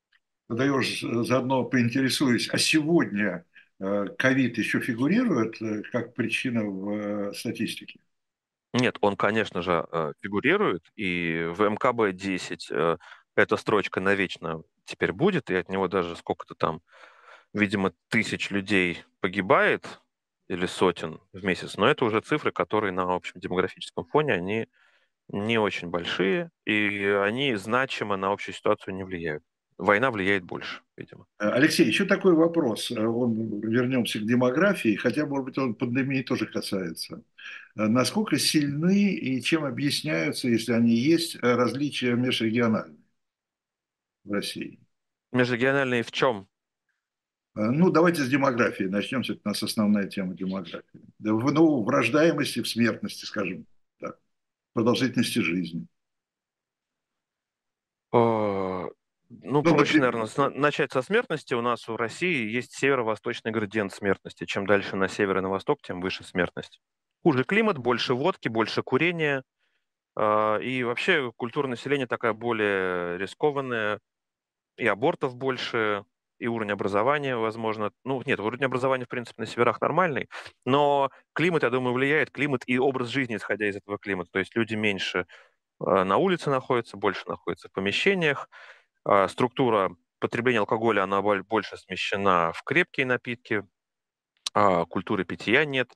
Даешь, заодно поинтересуюсь, а сегодня э, ковид еще фигурирует э, как причина в э, статистике? Нет, он, конечно же, э, фигурирует, и в эм ка бэ десять э, эта строчка навечно теперь будет, и от него даже сколько-то там, видимо, тысяч людей погибает, или сотен в месяц, но это уже цифры, которые на общем демографическом фоне, они не очень большие, и они значимо на общую ситуацию не влияют. Война влияет больше, видимо. Э, Алексей, еще такой вопрос. Э, Он, вернемся к демографии, хотя, может быть, он пандемии тоже касается. Э, Насколько сильны и чем объясняются, если они есть, э, различия межрегиональные в России? Межрегиональные в чем? Э, Ну, давайте с демографии начнем. Все-таки у нас основная тема демографии. Да, в, ну, в рождаемости, в смертности, скажем так, продолжительности жизни. Э, Ну, Ну, проще, например, наверное, с- начать со смертности. У нас в России есть северо-восточный градиент смертности. Чем дальше на север и на восток, тем выше смертность. Хуже климат, больше водки, больше курения. э, И вообще культура населения такая более рискованная. И абортов больше, и уровень образования, возможно. Ну, нет, уровень образования, в принципе, на северах нормальный. Но климат, я думаю, влияет. Климат и образ жизни, исходя из этого климата. То есть люди меньше э, на улице находятся, больше находятся в помещениях. А, структура потребления алкоголя, она боль- больше смещена в крепкие напитки, а, культуры питья нет.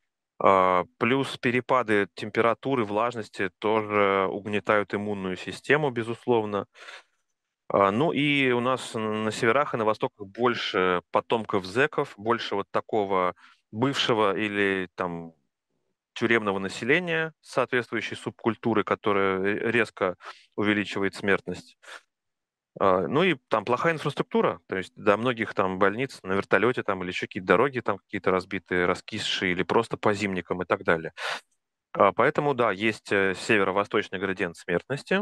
А, Плюс перепады температуры, влажности тоже угнетают иммунную систему, безусловно. А, Ну и у нас на северах и на востоках больше потомков зэков, больше вот такого бывшего или там тюремного населения соответствующей субкультуры, которая ре- резко увеличивает смертность. А, Ну и там плохая инфраструктура, то есть до многих там больниц на вертолете там или еще какие-то дороги там какие-то разбитые, раскисшие или просто по зимникам и так далее. А, Поэтому да, есть э, северо-восточный градиент смертности,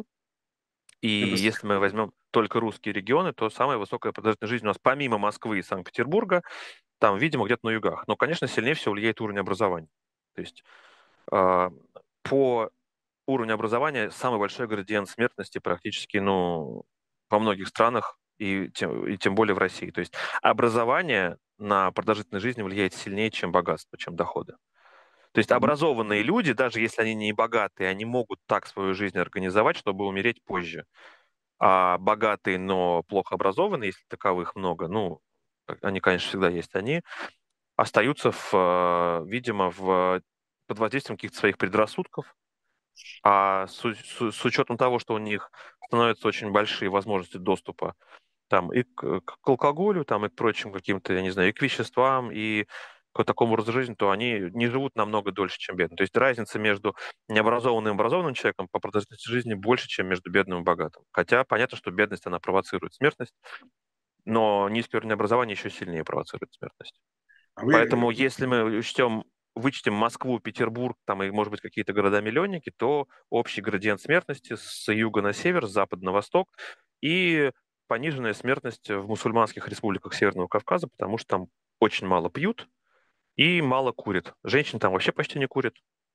и это если мы возьмем только русские регионы, то самая высокая продолжительность жизни у нас помимо Москвы и Санкт-Петербурга, там, видимо, где-то на югах. Но, конечно, сильнее всего влияет уровень образования. То есть а, по уровню образования самый большой градиент смертности практически, ну, во многих странах и тем, и тем более в России. То есть образование на продолжительность жизни влияет сильнее, чем богатство, чем доходы. То есть образованные люди, даже если они не богатые, они могут так свою жизнь организовать, чтобы умереть позже. А богатые, но плохо образованные, если таковых много, ну, они, конечно, всегда есть, они остаются, в, э, видимо, в, под воздействием каких-то своих предрассудков, а с, у- с- с учетом того, что у них становятся очень большие возможности доступа там и к, к алкоголю, там и к прочим каким-то, я не знаю, и к веществам, и к такому образу жизни, то они не живут намного дольше, чем бедные. То есть разница между необразованным и образованным человеком по продолжительности жизни больше, чем между бедным и богатым. Хотя понятно, что бедность, она провоцирует смертность, но низкий уровень образования еще сильнее провоцирует смертность. А вы, Поэтому если мы учтем, вычтем Москву, Петербург, там и, может быть, какие-то города-миллионники, то общий градиент смертности с юга на север, с запада на восток и пониженная смертность в мусульманских республиках Северного Кавказа, потому что там очень мало пьют и мало курят. Женщины там вообще почти не курят.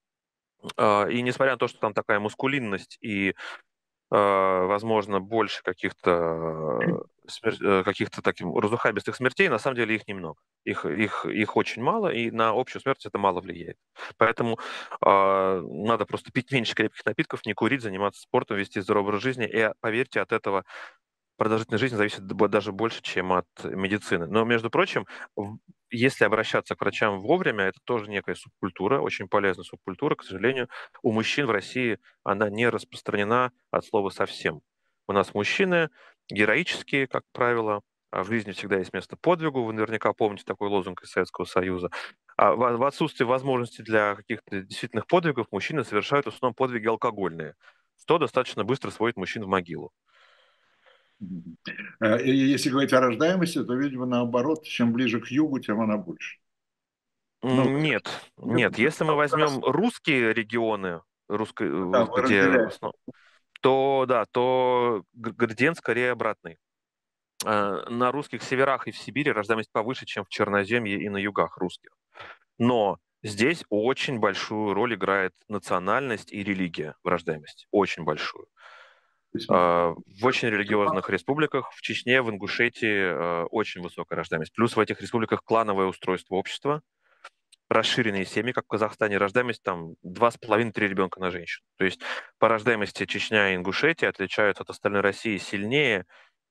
А, И несмотря на то, что там такая мускулинность и э, возможно, больше каких-то э, смер- э, каких-то таких разухабистых смертей, на самом деле их немного. Их, их, их очень мало, и на общую смерть это мало влияет. Поэтому э, надо просто пить меньше крепких напитков, не курить, заниматься спортом, вести здоровый образ жизни. И, поверьте, от этого продолжительность жизни зависит б- даже больше, чем от медицины. Но, между прочим, в- если обращаться к врачам вовремя, это тоже некая субкультура, очень полезная субкультура. К сожалению, у мужчин в России она не распространена от слова совсем. У нас мужчины героические, как правило, а в жизни всегда есть место подвигу. Вы наверняка помните такой лозунг из Советского Союза. А в в отсутствие возможности для каких-то действительных подвигов мужчины совершают в основном подвиги алкогольные, что достаточно быстро сводит мужчин в могилу. э, и если говорить о рождаемости, то, видимо, наоборот, чем ближе к югу, тем она больше. Ну, М, Нет, нет. Если мы возьмем русские регионы, русско- да, э, вы где в разделяете. основ- то да, то г- градиент скорее обратный. Э, На русских северах и в Сибири рождаемость повыше, чем в Черноземье и на югах русских. Но здесь очень большую роль играет национальность и религия в рождаемости. Очень большую. В очень религиозных республиках, в Чечне, в Ингушетии очень высокая рождаемость. Плюс в этих республиках клановое устройство общества, расширенные семьи, как в Казахстане, рождаемость там два с половиной-три ребенка на женщину. То есть по рождаемости Чечня и Ингушетия отличаются от остальной России сильнее,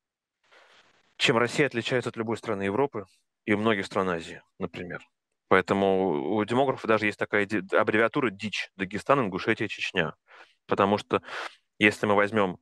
чем Россия отличается от любой страны Европы и многих стран Азии, например. Поэтому у демографов даже есть такая аббревиатура ДИЧ – Дагестан, Ингушетия, Чечня. Потому что если мы возьмем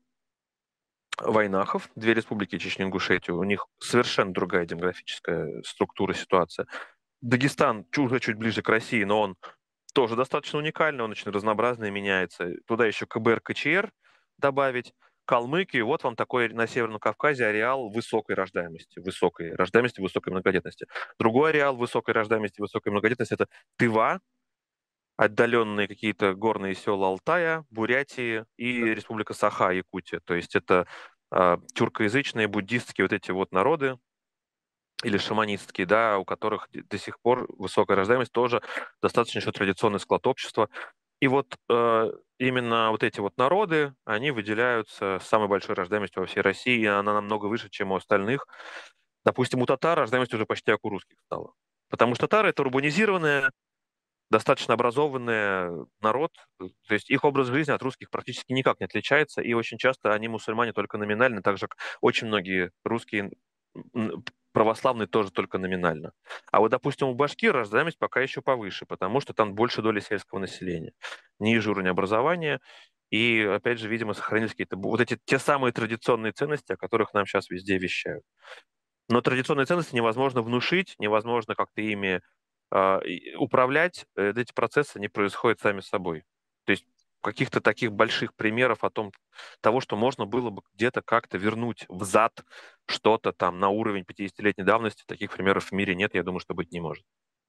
Войнахов, две республики Чечня и Ингушетия, у них совершенно другая демографическая структура, ситуация. Дагестан уже чуть ближе к России, но он тоже достаточно уникальный, он очень разнообразный, меняется. Туда еще КБР, КЧР добавить, Калмыкию, вот вам такой на Северном Кавказе ареал высокой рождаемости, высокой рождаемости, высокой многодетности. Другой ареал высокой рождаемости, высокой многодетности – это Тыва, отдаленные какие-то горные села Алтая, Бурятии и Республика Саха, Якутия. То есть это э, тюркоязычные, буддистские вот эти вот народы, или шаманистские, да, у которых до сих пор высокая рождаемость, тоже достаточно еще традиционный склад общества. И вот э, именно вот эти вот народы, они выделяются самой большой рождаемостью во всей России, и она намного выше, чем у остальных. Допустим, у татар рождаемость уже почти как у русских стала. Потому что татары — это урбанизированная, достаточно образованный народ, то есть их образ жизни от русских практически никак не отличается, и очень часто они мусульмане только номинально, так же, как очень многие русские православные тоже только номинально. А вот, допустим, у башкир рождаемость пока еще повыше, потому что там больше доли сельского населения, ниже уровень образования, и, опять же, видимо, сохранились какие-то вот эти те самые традиционные ценности, о которых нам сейчас везде вещают. Но традиционные ценности невозможно внушить, невозможно как-то ими э, управлять. Эти процессы не происходят сами собой. То есть каких-то таких больших примеров о том, того, что можно было бы где-то как-то вернуть взад что-то там на уровень пятидесятилетней давности, таких примеров в мире нет, я думаю, что быть не может.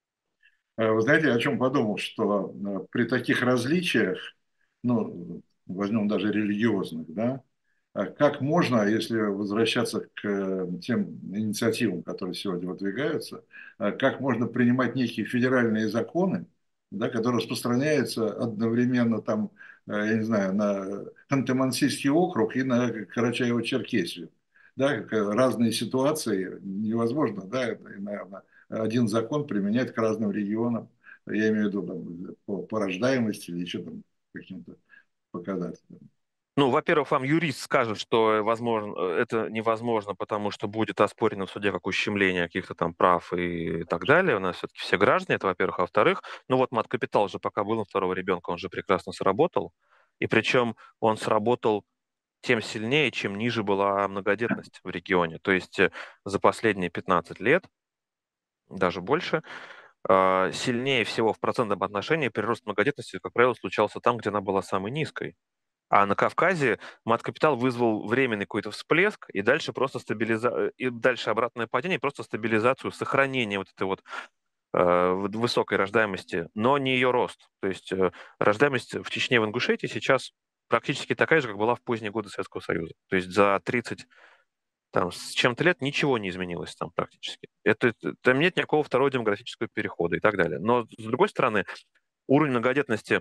Вы знаете, о чем подумал, что при таких различиях, ну, возьмем даже религиозных, да, как можно, если возвращаться к тем инициативам, которые сегодня выдвигаются, как можно принимать некие федеральные законы, да, которые распространяются одновременно там, я не знаю, на Ханты-Мансийский округ и на Карачаево-Черкесию. Да, разные ситуации невозможно, да, наверное, один закон применять к разным регионам. Я имею в виду там, по, по рождаемости или еще там каким-то показателям. Ну, во-первых, вам юрист скажет, что возможно, это невозможно, потому что будет оспорено в суде как ущемление каких-то там прав и так далее. У нас все-таки все граждане, это во-первых. А во-вторых, ну вот мат-капитал же пока был на второго ребенка, он же прекрасно сработал. И причем он сработал тем сильнее, чем ниже была многодетность в регионе. То есть э, за последние пятнадцать лет, даже больше, э, сильнее всего в процентном отношении прирост многодетности, как правило, случался там, где она была самой низкой. А на Кавказе мат-капитал вызвал временный какой-то всплеск, и дальше просто стабилиза... и дальше обратное падение, и просто стабилизацию, сохранение вот этой вот э, высокой рождаемости, но не ее рост. То есть э, рождаемость в Чечне, в Ингушетии сейчас практически такая же, как была в поздние годы Советского Союза. То есть за тридцать там, с чем-то лет ничего не изменилось там практически. Это, там нет никакого второго демографического перехода и так далее. Но, с другой стороны, уровень многодетности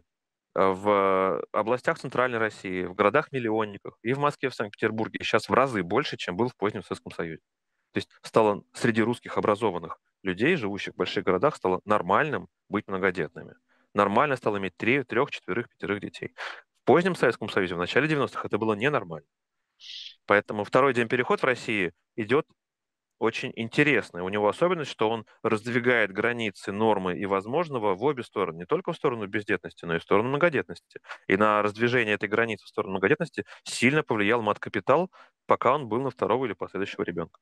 в областях Центральной России, в городах-миллионниках и в Москве, в Санкт-Петербурге сейчас в разы больше, чем был в позднем Советском Союзе. То есть стало среди русских образованных людей, живущих в больших городах, стало нормальным быть многодетными. Нормально стало иметь три, трех, четверых, пятерых детей. В позднем Советском Союзе, в начале девяностых, это было ненормально. Поэтому второй день переход в России идет очень интересный. У него особенность, что он раздвигает границы нормы и возможного в обе стороны. Не только в сторону бездетности, но и в сторону многодетности. И на раздвижение этой границы в сторону многодетности сильно повлиял мат-капитал, пока он был на второго или последующего ребенка.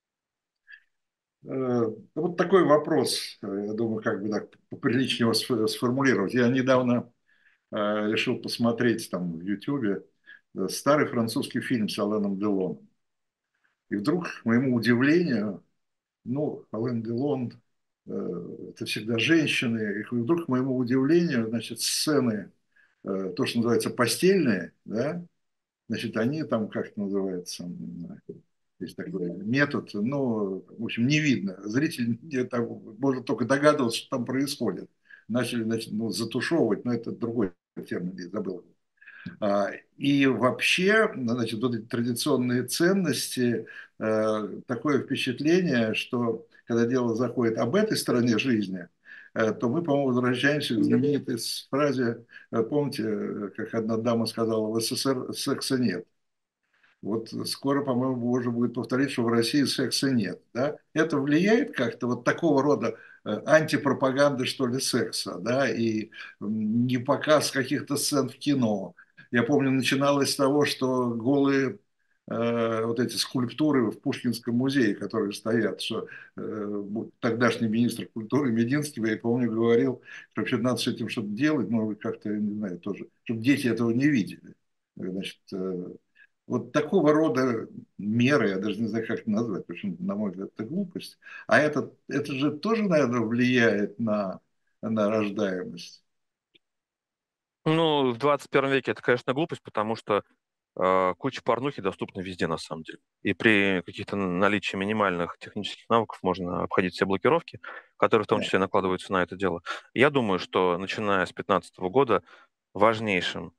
Вот такой вопрос, я думаю, как бы так поприличнее его сформулировать. Я недавно решил посмотреть там в Ютьюбе старый французский фильм с Аленом Делоном. И вдруг, к моему удивлению, ну, Ален Делон, это всегда женщины, и вдруг, к моему удивлению, значит, сцены, то, что называется постельные, да, значит, они там, как это называется, есть такой метод, но, в общем, не видно. Зритель там, может только догадываться, что там происходит. Начали, значит, ну, затушевывать, но это другой термин, я забыл. А, И вообще, значит, вот эти традиционные ценности, э, такое впечатление, что когда дело заходит об этой стороне жизни, э, то мы, по-моему, возвращаемся к знаменитой фразе, э, помните, э, как одна дама сказала, в СССР секса нет. Вот скоро, по-моему, можно будет повторить, что в России секса нет. Да? Это влияет как-то вот такого рода э, антипропаганда, что ли, секса, да, и не показ каких-то сцен в кино. Я помню, начиналось с того, что голые э, вот эти скульптуры в Пушкинском музее, которые стоят, что э, тогдашний министр культуры Мединский, я помню, говорил, что вообще надо с этим что-то делать, может быть, как-то, я не знаю, тоже, чтобы дети этого не видели. Значит, э, вот такого рода меры, я даже не знаю, как это назвать, потому что, на мой взгляд, это глупость. А это, это же тоже, наверное, влияет на, на рождаемость. Ну, в двадцать первом веке это, конечно, глупость, потому что э, куча порнухи доступна везде, на самом деле. И при каких-то наличии минимальных технических навыков можно обходить все блокировки, которые в том Да. числе накладываются на это дело. Я думаю, что начиная с две тысячи пятнадцатого года важнейшим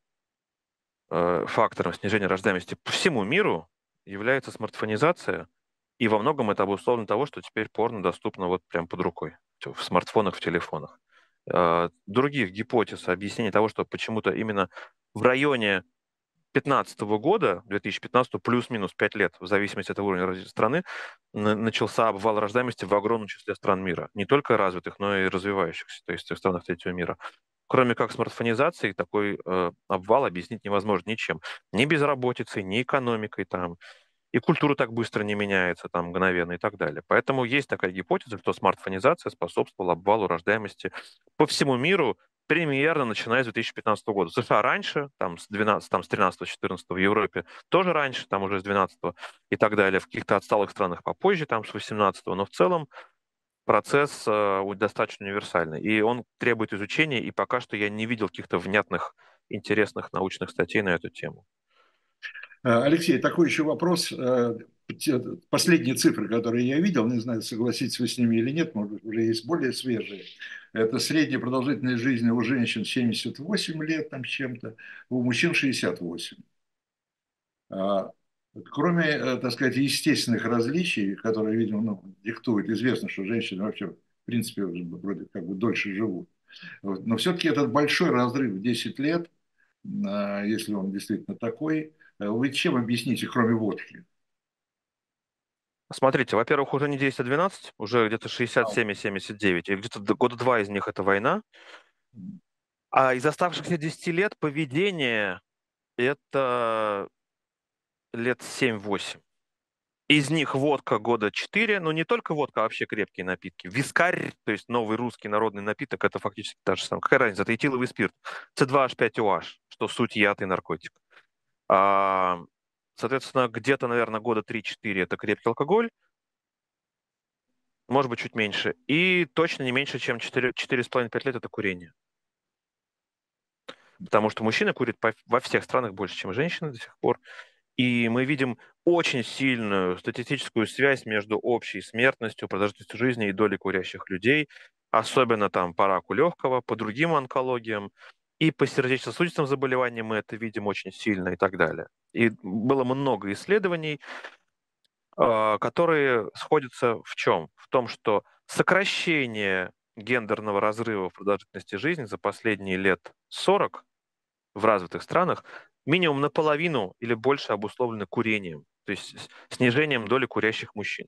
э, фактором снижения рождаемости по всему миру является смартфонизация. И во многом это обусловлено того, что теперь порно доступно вот прям под рукой, в смартфонах, в телефонах. Э, Других гипотез, объяснений того, что почему-то именно в районе пятнадцатого года, две тысячи пятнадцатого, плюс-минус пять лет, в зависимости от уровня развития страны, на- начался обвал рождаемости в огромном числе стран мира. Не только развитых, но и развивающихся, то есть в странах третьего мира. Кроме как смартфонизацией, такой э, обвал объяснить невозможно ничем. Ни безработицей, ни экономикой там, и культура так быстро не меняется, там, мгновенно и так далее. Поэтому есть такая гипотеза, что смартфонизация способствовала обвалу рождаемости по всему миру примерно начиная с две тысячи пятнадцатого года. В США раньше, там, с двенадцатого, там, с тринадцатого-четырнадцатого, в Европе тоже раньше, там уже с двенадцатого и так далее, в каких-то отсталых странах попозже, там, с восемнадцатого, но в целом процесс э, достаточно универсальный, и он требует изучения, и пока что я не видел каких-то внятных, интересных научных статей на эту тему. Э, Алексей, такой еще вопрос. Э, те- Последние цифры, которые я видел, не знаю, согласитесь вы с ними или нет, может быть, уже есть более свежие. Это средняя продолжительность жизни у женщин семьдесят восемь лет, там с чем-то, у мужчин шестьдесят восемь. А, Кроме, э, так сказать, естественных различий, которые, видимо, ну, диктуют, известно, что женщины вообще, в принципе, вроде как бы дольше живут. Вот. Но все-таки этот большой разрыв в десять лет, а, если он действительно такой, э, вы чем объясните, кроме водки? Смотрите, во-первых, уже не десять, а двенадцать, уже где-то шестьдесят семь и семьдесят девять, и где-то д- года два из них это война. А из оставшихся десяти лет поведение это лет семь-восемь. Из них водка года четыре, но не только водка, а вообще крепкие напитки. Вискарь, то есть новый русский народный напиток, это фактически та же самая. Какая разница? Это этиловый спирт. С два эйч пять о эйч, что суть яд и наркотик. А, соответственно, где-то, наверное, года три-четыре это крепкий алкоголь, может быть, чуть меньше. И точно не меньше, чем четыре, четыре с половиной-пять лет это курение. Потому что мужчина курит по- во всех странах больше, чем женщины до сих пор. И мы видим очень сильную статистическую связь между общей смертностью, продолжительностью жизни и долей курящих людей, особенно там по раку легкого, по другим онкологиям, и по сердечно-сосудистым заболеваниям мы это видим очень сильно и так далее. И было много исследований, а, которые сходятся в чем? В том, что сокращение гендерного разрыва в продолжительности жизни за последние лет сорок в развитых странах минимум наполовину или больше обусловлено курением, то есть с- снижением доли курящих мужчин.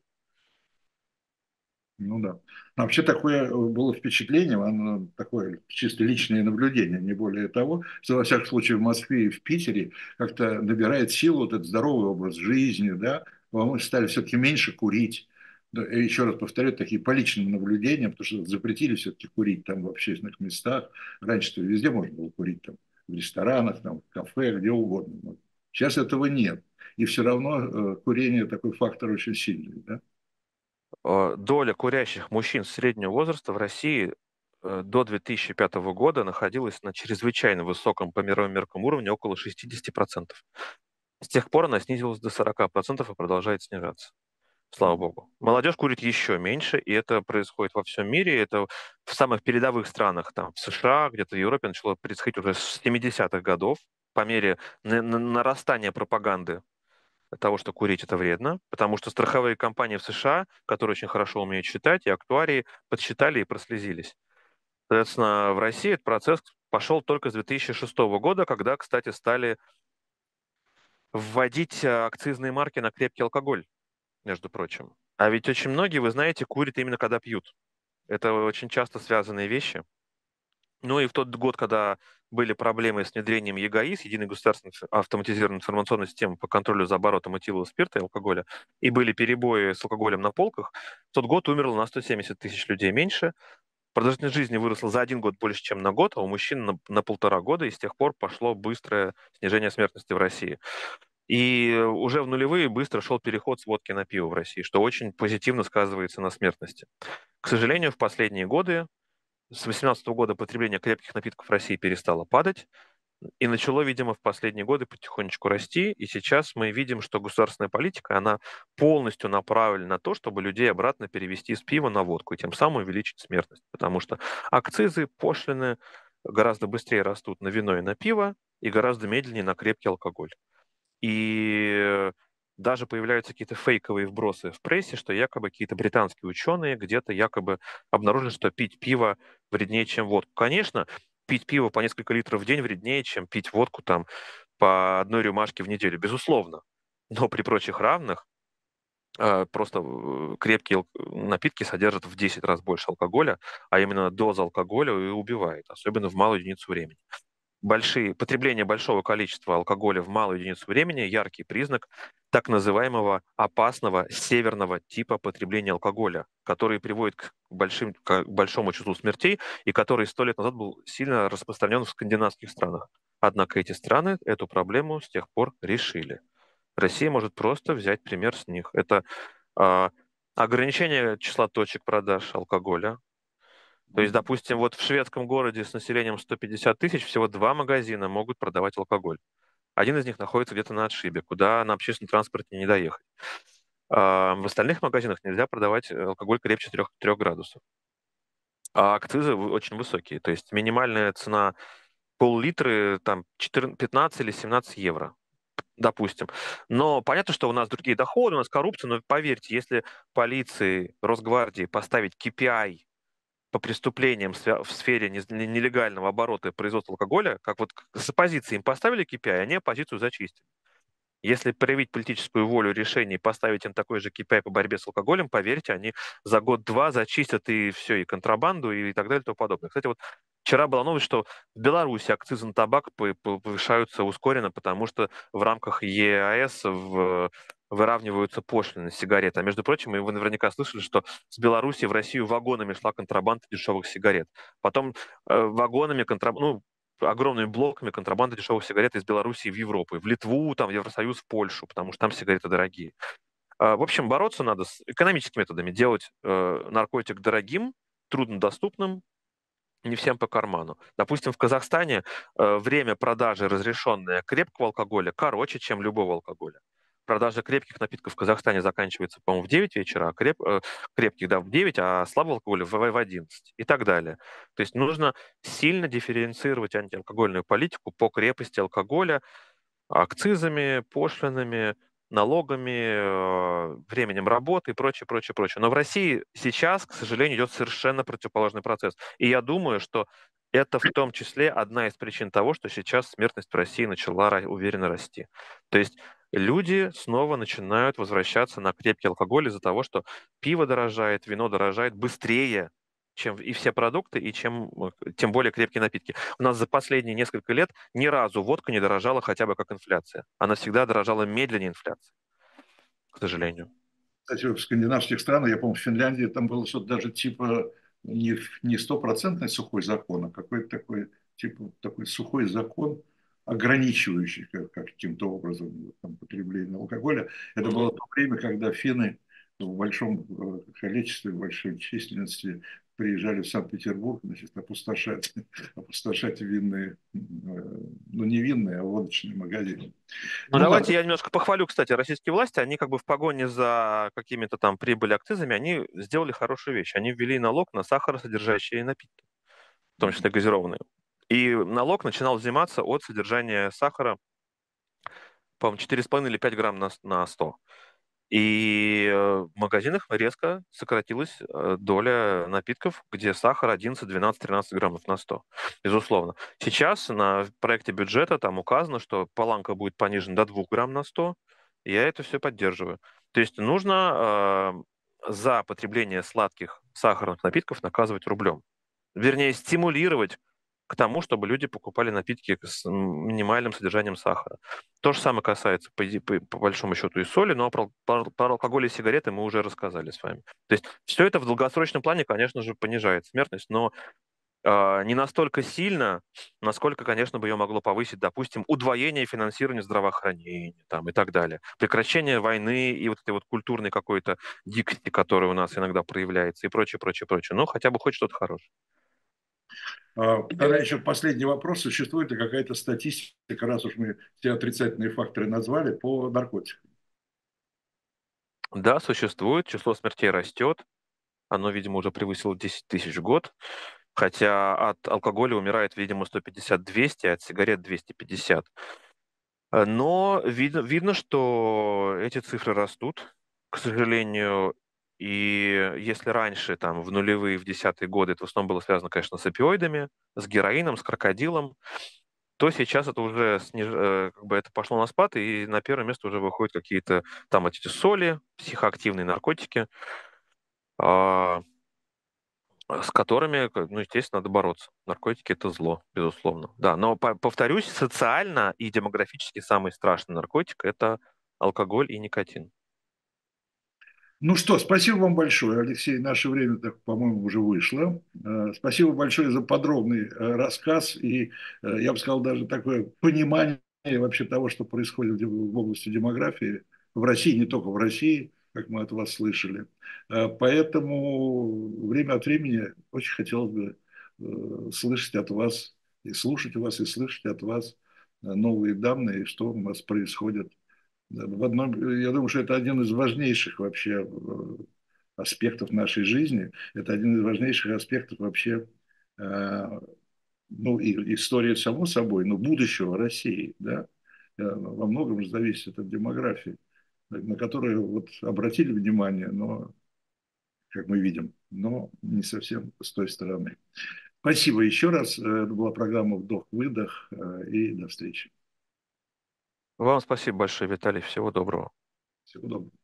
Ну да. Но вообще такое э, было впечатление, оно такое чисто личное наблюдение, не более того, что во всяком случае в Москве и в Питере как-то набирает силу вот этот здоровый образ жизни, да, мы стали все-таки меньше курить. Да, и еще раз повторю, такие по личным наблюдениям, потому что запретили все-таки курить там в общественных местах. Раньше-то везде можно было курить, там, в ресторанах, там, в кафе, где угодно. Сейчас этого нет. И все равно э, курение такой фактор очень сильный, да. Э, Доля курящих мужчин среднего возраста в России э, до две тысячи пятого года находилась на чрезвычайно высоком по мировым меркам уровне, около шестьдесят процентов. С тех пор она снизилась до сорок процентов и продолжает снижаться. Слава богу. Молодежь курит еще меньше, и это происходит во всем мире. Это в самых передовых странах, там, в США, где-то в Европе начало происходить уже с семидесятых годов. по мере на- на- нарастания пропаганды того, что курить это вредно, потому что страховые компании в США, которые очень хорошо умеют считать, и актуарии подсчитали и прослезились. Соответственно, в России этот процесс пошел только с две тысячи шестого года, когда, кстати, стали вводить э, акцизные марки на крепкий алкоголь, между прочим. А ведь очень многие, вы знаете, курят именно когда пьют. Это очень часто связанные вещи. Ну и в тот год, когда были проблемы с внедрением ЕГАИС, Единой государственной инф- автоматизированной информационной системы по контролю за оборотом этилового спирта и алкоголя, и были перебои с алкоголем на полках, в тот год умерло на сто семьдесят тысяч людей меньше. Продолжительность жизни выросла за один год больше, чем на год, а у мужчин на, на полтора года, и с тех пор пошло быстрое снижение смертности в России. И уже в нулевые быстро шел переход с водки на пиво в России, что очень позитивно сказывается на смертности. К сожалению, в последние годы, с две тысячи восемнадцатого года потребление крепких напитков в России перестало падать, и начало, видимо, в последние годы потихонечку расти. И сейчас мы видим, что государственная политика, она полностью направлена на то, чтобы людей обратно перевести с пива на водку, и тем самым увеличить смертность. Потому что акцизы, пошлины гораздо быстрее растут на вино и на пиво, и гораздо медленнее на крепкий алкоголь. И даже появляются какие-то фейковые вбросы в прессе, что якобы какие-то британские ученые где-то якобы обнаружили, что пить пиво вреднее, чем водку. Конечно, пить пиво по несколько литров в день вреднее, чем пить водку там по одной рюмашке в неделю, безусловно. Но при прочих равных э, просто э, крепкие ал- напитки содержат в десять раз больше алкоголя, а именно доза алкоголя и убивает, особенно в малую единицу времени. Большие, потребление большого количества алкоголя в малую единицу времени — яркий признак так называемого опасного северного типа потребления алкоголя, который приводит к, большим, к большому числу смертей и который сто лет назад был сильно распространен в скандинавских странах. Однако эти страны эту проблему с тех пор решили. Россия может просто взять пример с них. Это а, ограничение числа точек продаж алкоголя. То есть, допустим, вот в шведском городе с населением сто пятьдесят тысяч всего два магазина могут продавать алкоголь. Один из них находится где-то на отшибе, куда на общественном транспорте не доехать. А в остальных магазинах нельзя продавать э, алкоголь крепче трех трёх градусов. А акцизы вы- очень высокие. То есть минимальная цена пол-литры там четырнадцать, пятнадцать или семнадцать евро, допустим. Но понятно, что у нас другие доходы, у нас коррупция, но поверьте, если полиции, Росгвардии поставить K P I по преступлениям свя- в сфере нез- не- нелегального оборота и производства алкоголя, как вот к- с оппозицией им поставили K P I, они оппозицию зачистили. Если проявить политическую волю решений и поставить им такой же K P I по борьбе с алкоголем, поверьте, они за год-два зачистят и все, и контрабанду, и так далее, и тому подобное. Кстати, вот вчера была новость, что в Беларуси акцизы на табак по- по- повышаются ускоренно, потому что в рамках Е А С в- выравниваются пошлины на сигареты. А между прочим, и вы наверняка слышали, что с Беларуси в Россию вагонами шла контрабанда дешевых сигарет. Потом э, вагонами контрабанда, ну, огромными блоками контрабанда дешевых сигарет из Беларуси в Европу, в Литву, там, в Евросоюз, в Польшу, потому что там сигареты дорогие. А, В общем, бороться надо с экономическими методами, делать э, наркотик дорогим, труднодоступным, не всем по карману. Допустим, в Казахстане э, время продажи разрешенное крепкого алкоголя короче, чем любого алкоголя. Продажа крепких напитков в Казахстане заканчивается, по-моему, в девять вечера, а креп, э, крепких, да, в девять, а слабого алкоголя в, в одиннадцать и так далее. То есть нужно сильно дифференцировать антиалкогольную политику по крепости алкоголя, акцизами, пошлинами, налогами, э, временем работы и прочее, прочее, прочее. Но в России сейчас, к сожалению, идет совершенно противоположный процесс. И я думаю, что это в том числе одна из причин того, что сейчас смертность в России начала ра- уверенно расти. То есть люди снова начинают возвращаться на крепкий алкоголь из-за того, что пиво дорожает, вино дорожает быстрее, чем и все продукты, и чем, э, тем более крепкие напитки. У нас за последние несколько лет ни разу водка не дорожала хотя бы как инфляция. Она всегда дорожала медленнее инфляции, к сожалению. Кстати, в скандинавских странах, я помню, в Финляндии там было что-то даже типа не, не стопроцентный сухой закон, а какой-то такой, типа, такой сухой закон, ограничивающий как, каким-то образом там, потребление алкоголя. Это было Мгм. то время, когда финны в большом э, количестве, в большой численности приезжали в Санкт-Петербург, значит, опустошать, опустошать винные, э, ну не винные, а водочные магазины. Ну, Ну ладно. давайте я немножко похвалю, кстати, российские власти. Они как бы в погоне за какими-то там прибыли акцизами, они сделали хорошую вещь. Они ввели налог на сахаросодержащие напитки, в том числе газированные. И налог начинал взиматься от содержания сахара, по-моему, четыре с половиной или пять грамм на, с- на сто. И э, в магазинах резко сократилась э, доля напитков, где сахар одиннадцать, двенадцать, тринадцать граммов на сто. Безусловно. Сейчас на проекте бюджета там указано, что планка будет понижена до двух грамм на сто. И я это все поддерживаю. То есть нужно э, за потребление сладких сахарных напитков наказывать рублем. Вернее, стимулировать к тому, чтобы люди покупали напитки с минимальным содержанием сахара. То же самое касается, по, иде- по- по большому счету, и соли, но про, про- про алкоголь и сигареты мы уже рассказали с вами. То есть все это в долгосрочном плане, конечно же, понижает смертность, но а, не настолько сильно, насколько, конечно, бы ее могло повысить, допустим, удвоение финансирования здравоохранения там, и так далее. Прекращение войны и вот этой вот культурной какой-то дикости, которая у нас иногда проявляется, и прочее, прочее, прочее. Но хотя бы хоть что-то хорошее. А, Тогда еще последний вопрос. Существует ли какая-то статистика, раз уж мы все отрицательные факторы назвали, по наркотикам? Да, существует, число смертей растет, оно, видимо, уже превысило десять тысяч в год, хотя от алкоголя умирает, видимо, сто пятьдесят двести, а от сигарет двести пятьдесят. Э, Но видно, видно, что эти цифры растут, к сожалению, и если раньше, там, в нулевые, в десятые годы, это в основном было связано, конечно, с опиоидами, с героином, с крокодилом, то сейчас это уже сниж... э, как бы это пошло на спад, и на первое место уже выходят какие-то там эти соли, психоактивные наркотики, а, с которыми, к- ну, естественно, надо бороться. Наркотики — это зло, безусловно. Да, но, по- повторюсь, социально и демографически самый страшный наркотик — это алкоголь и никотин. Ну что, спасибо вам большое, Алексей. Наше время, так, по-моему, уже вышло. Э, Спасибо большое за подробный э, рассказ и, э, я бы сказал, даже такое понимание вообще того, что происходит в в области демографии в России, не только в России, как мы от вас слышали. Э, Поэтому время от времени очень хотелось бы э, слышать от вас, и слушать вас, и слышать от вас э, новые данные, что у нас происходит в одном, я думаю, что это один из важнейших вообще э, аспектов нашей жизни. Это один из важнейших аспектов вообще, э, ну, и истории само собой, но будущего России, да, Э, во многом же зависит от демографии, на которую вот обратили внимание, но, как мы видим, но не совсем с той стороны. Спасибо еще раз. Э, Это была программа «Вдох-выдох», э, и до встречи. Вам спасибо большое, Виталий. Всего доброго. Всего доброго.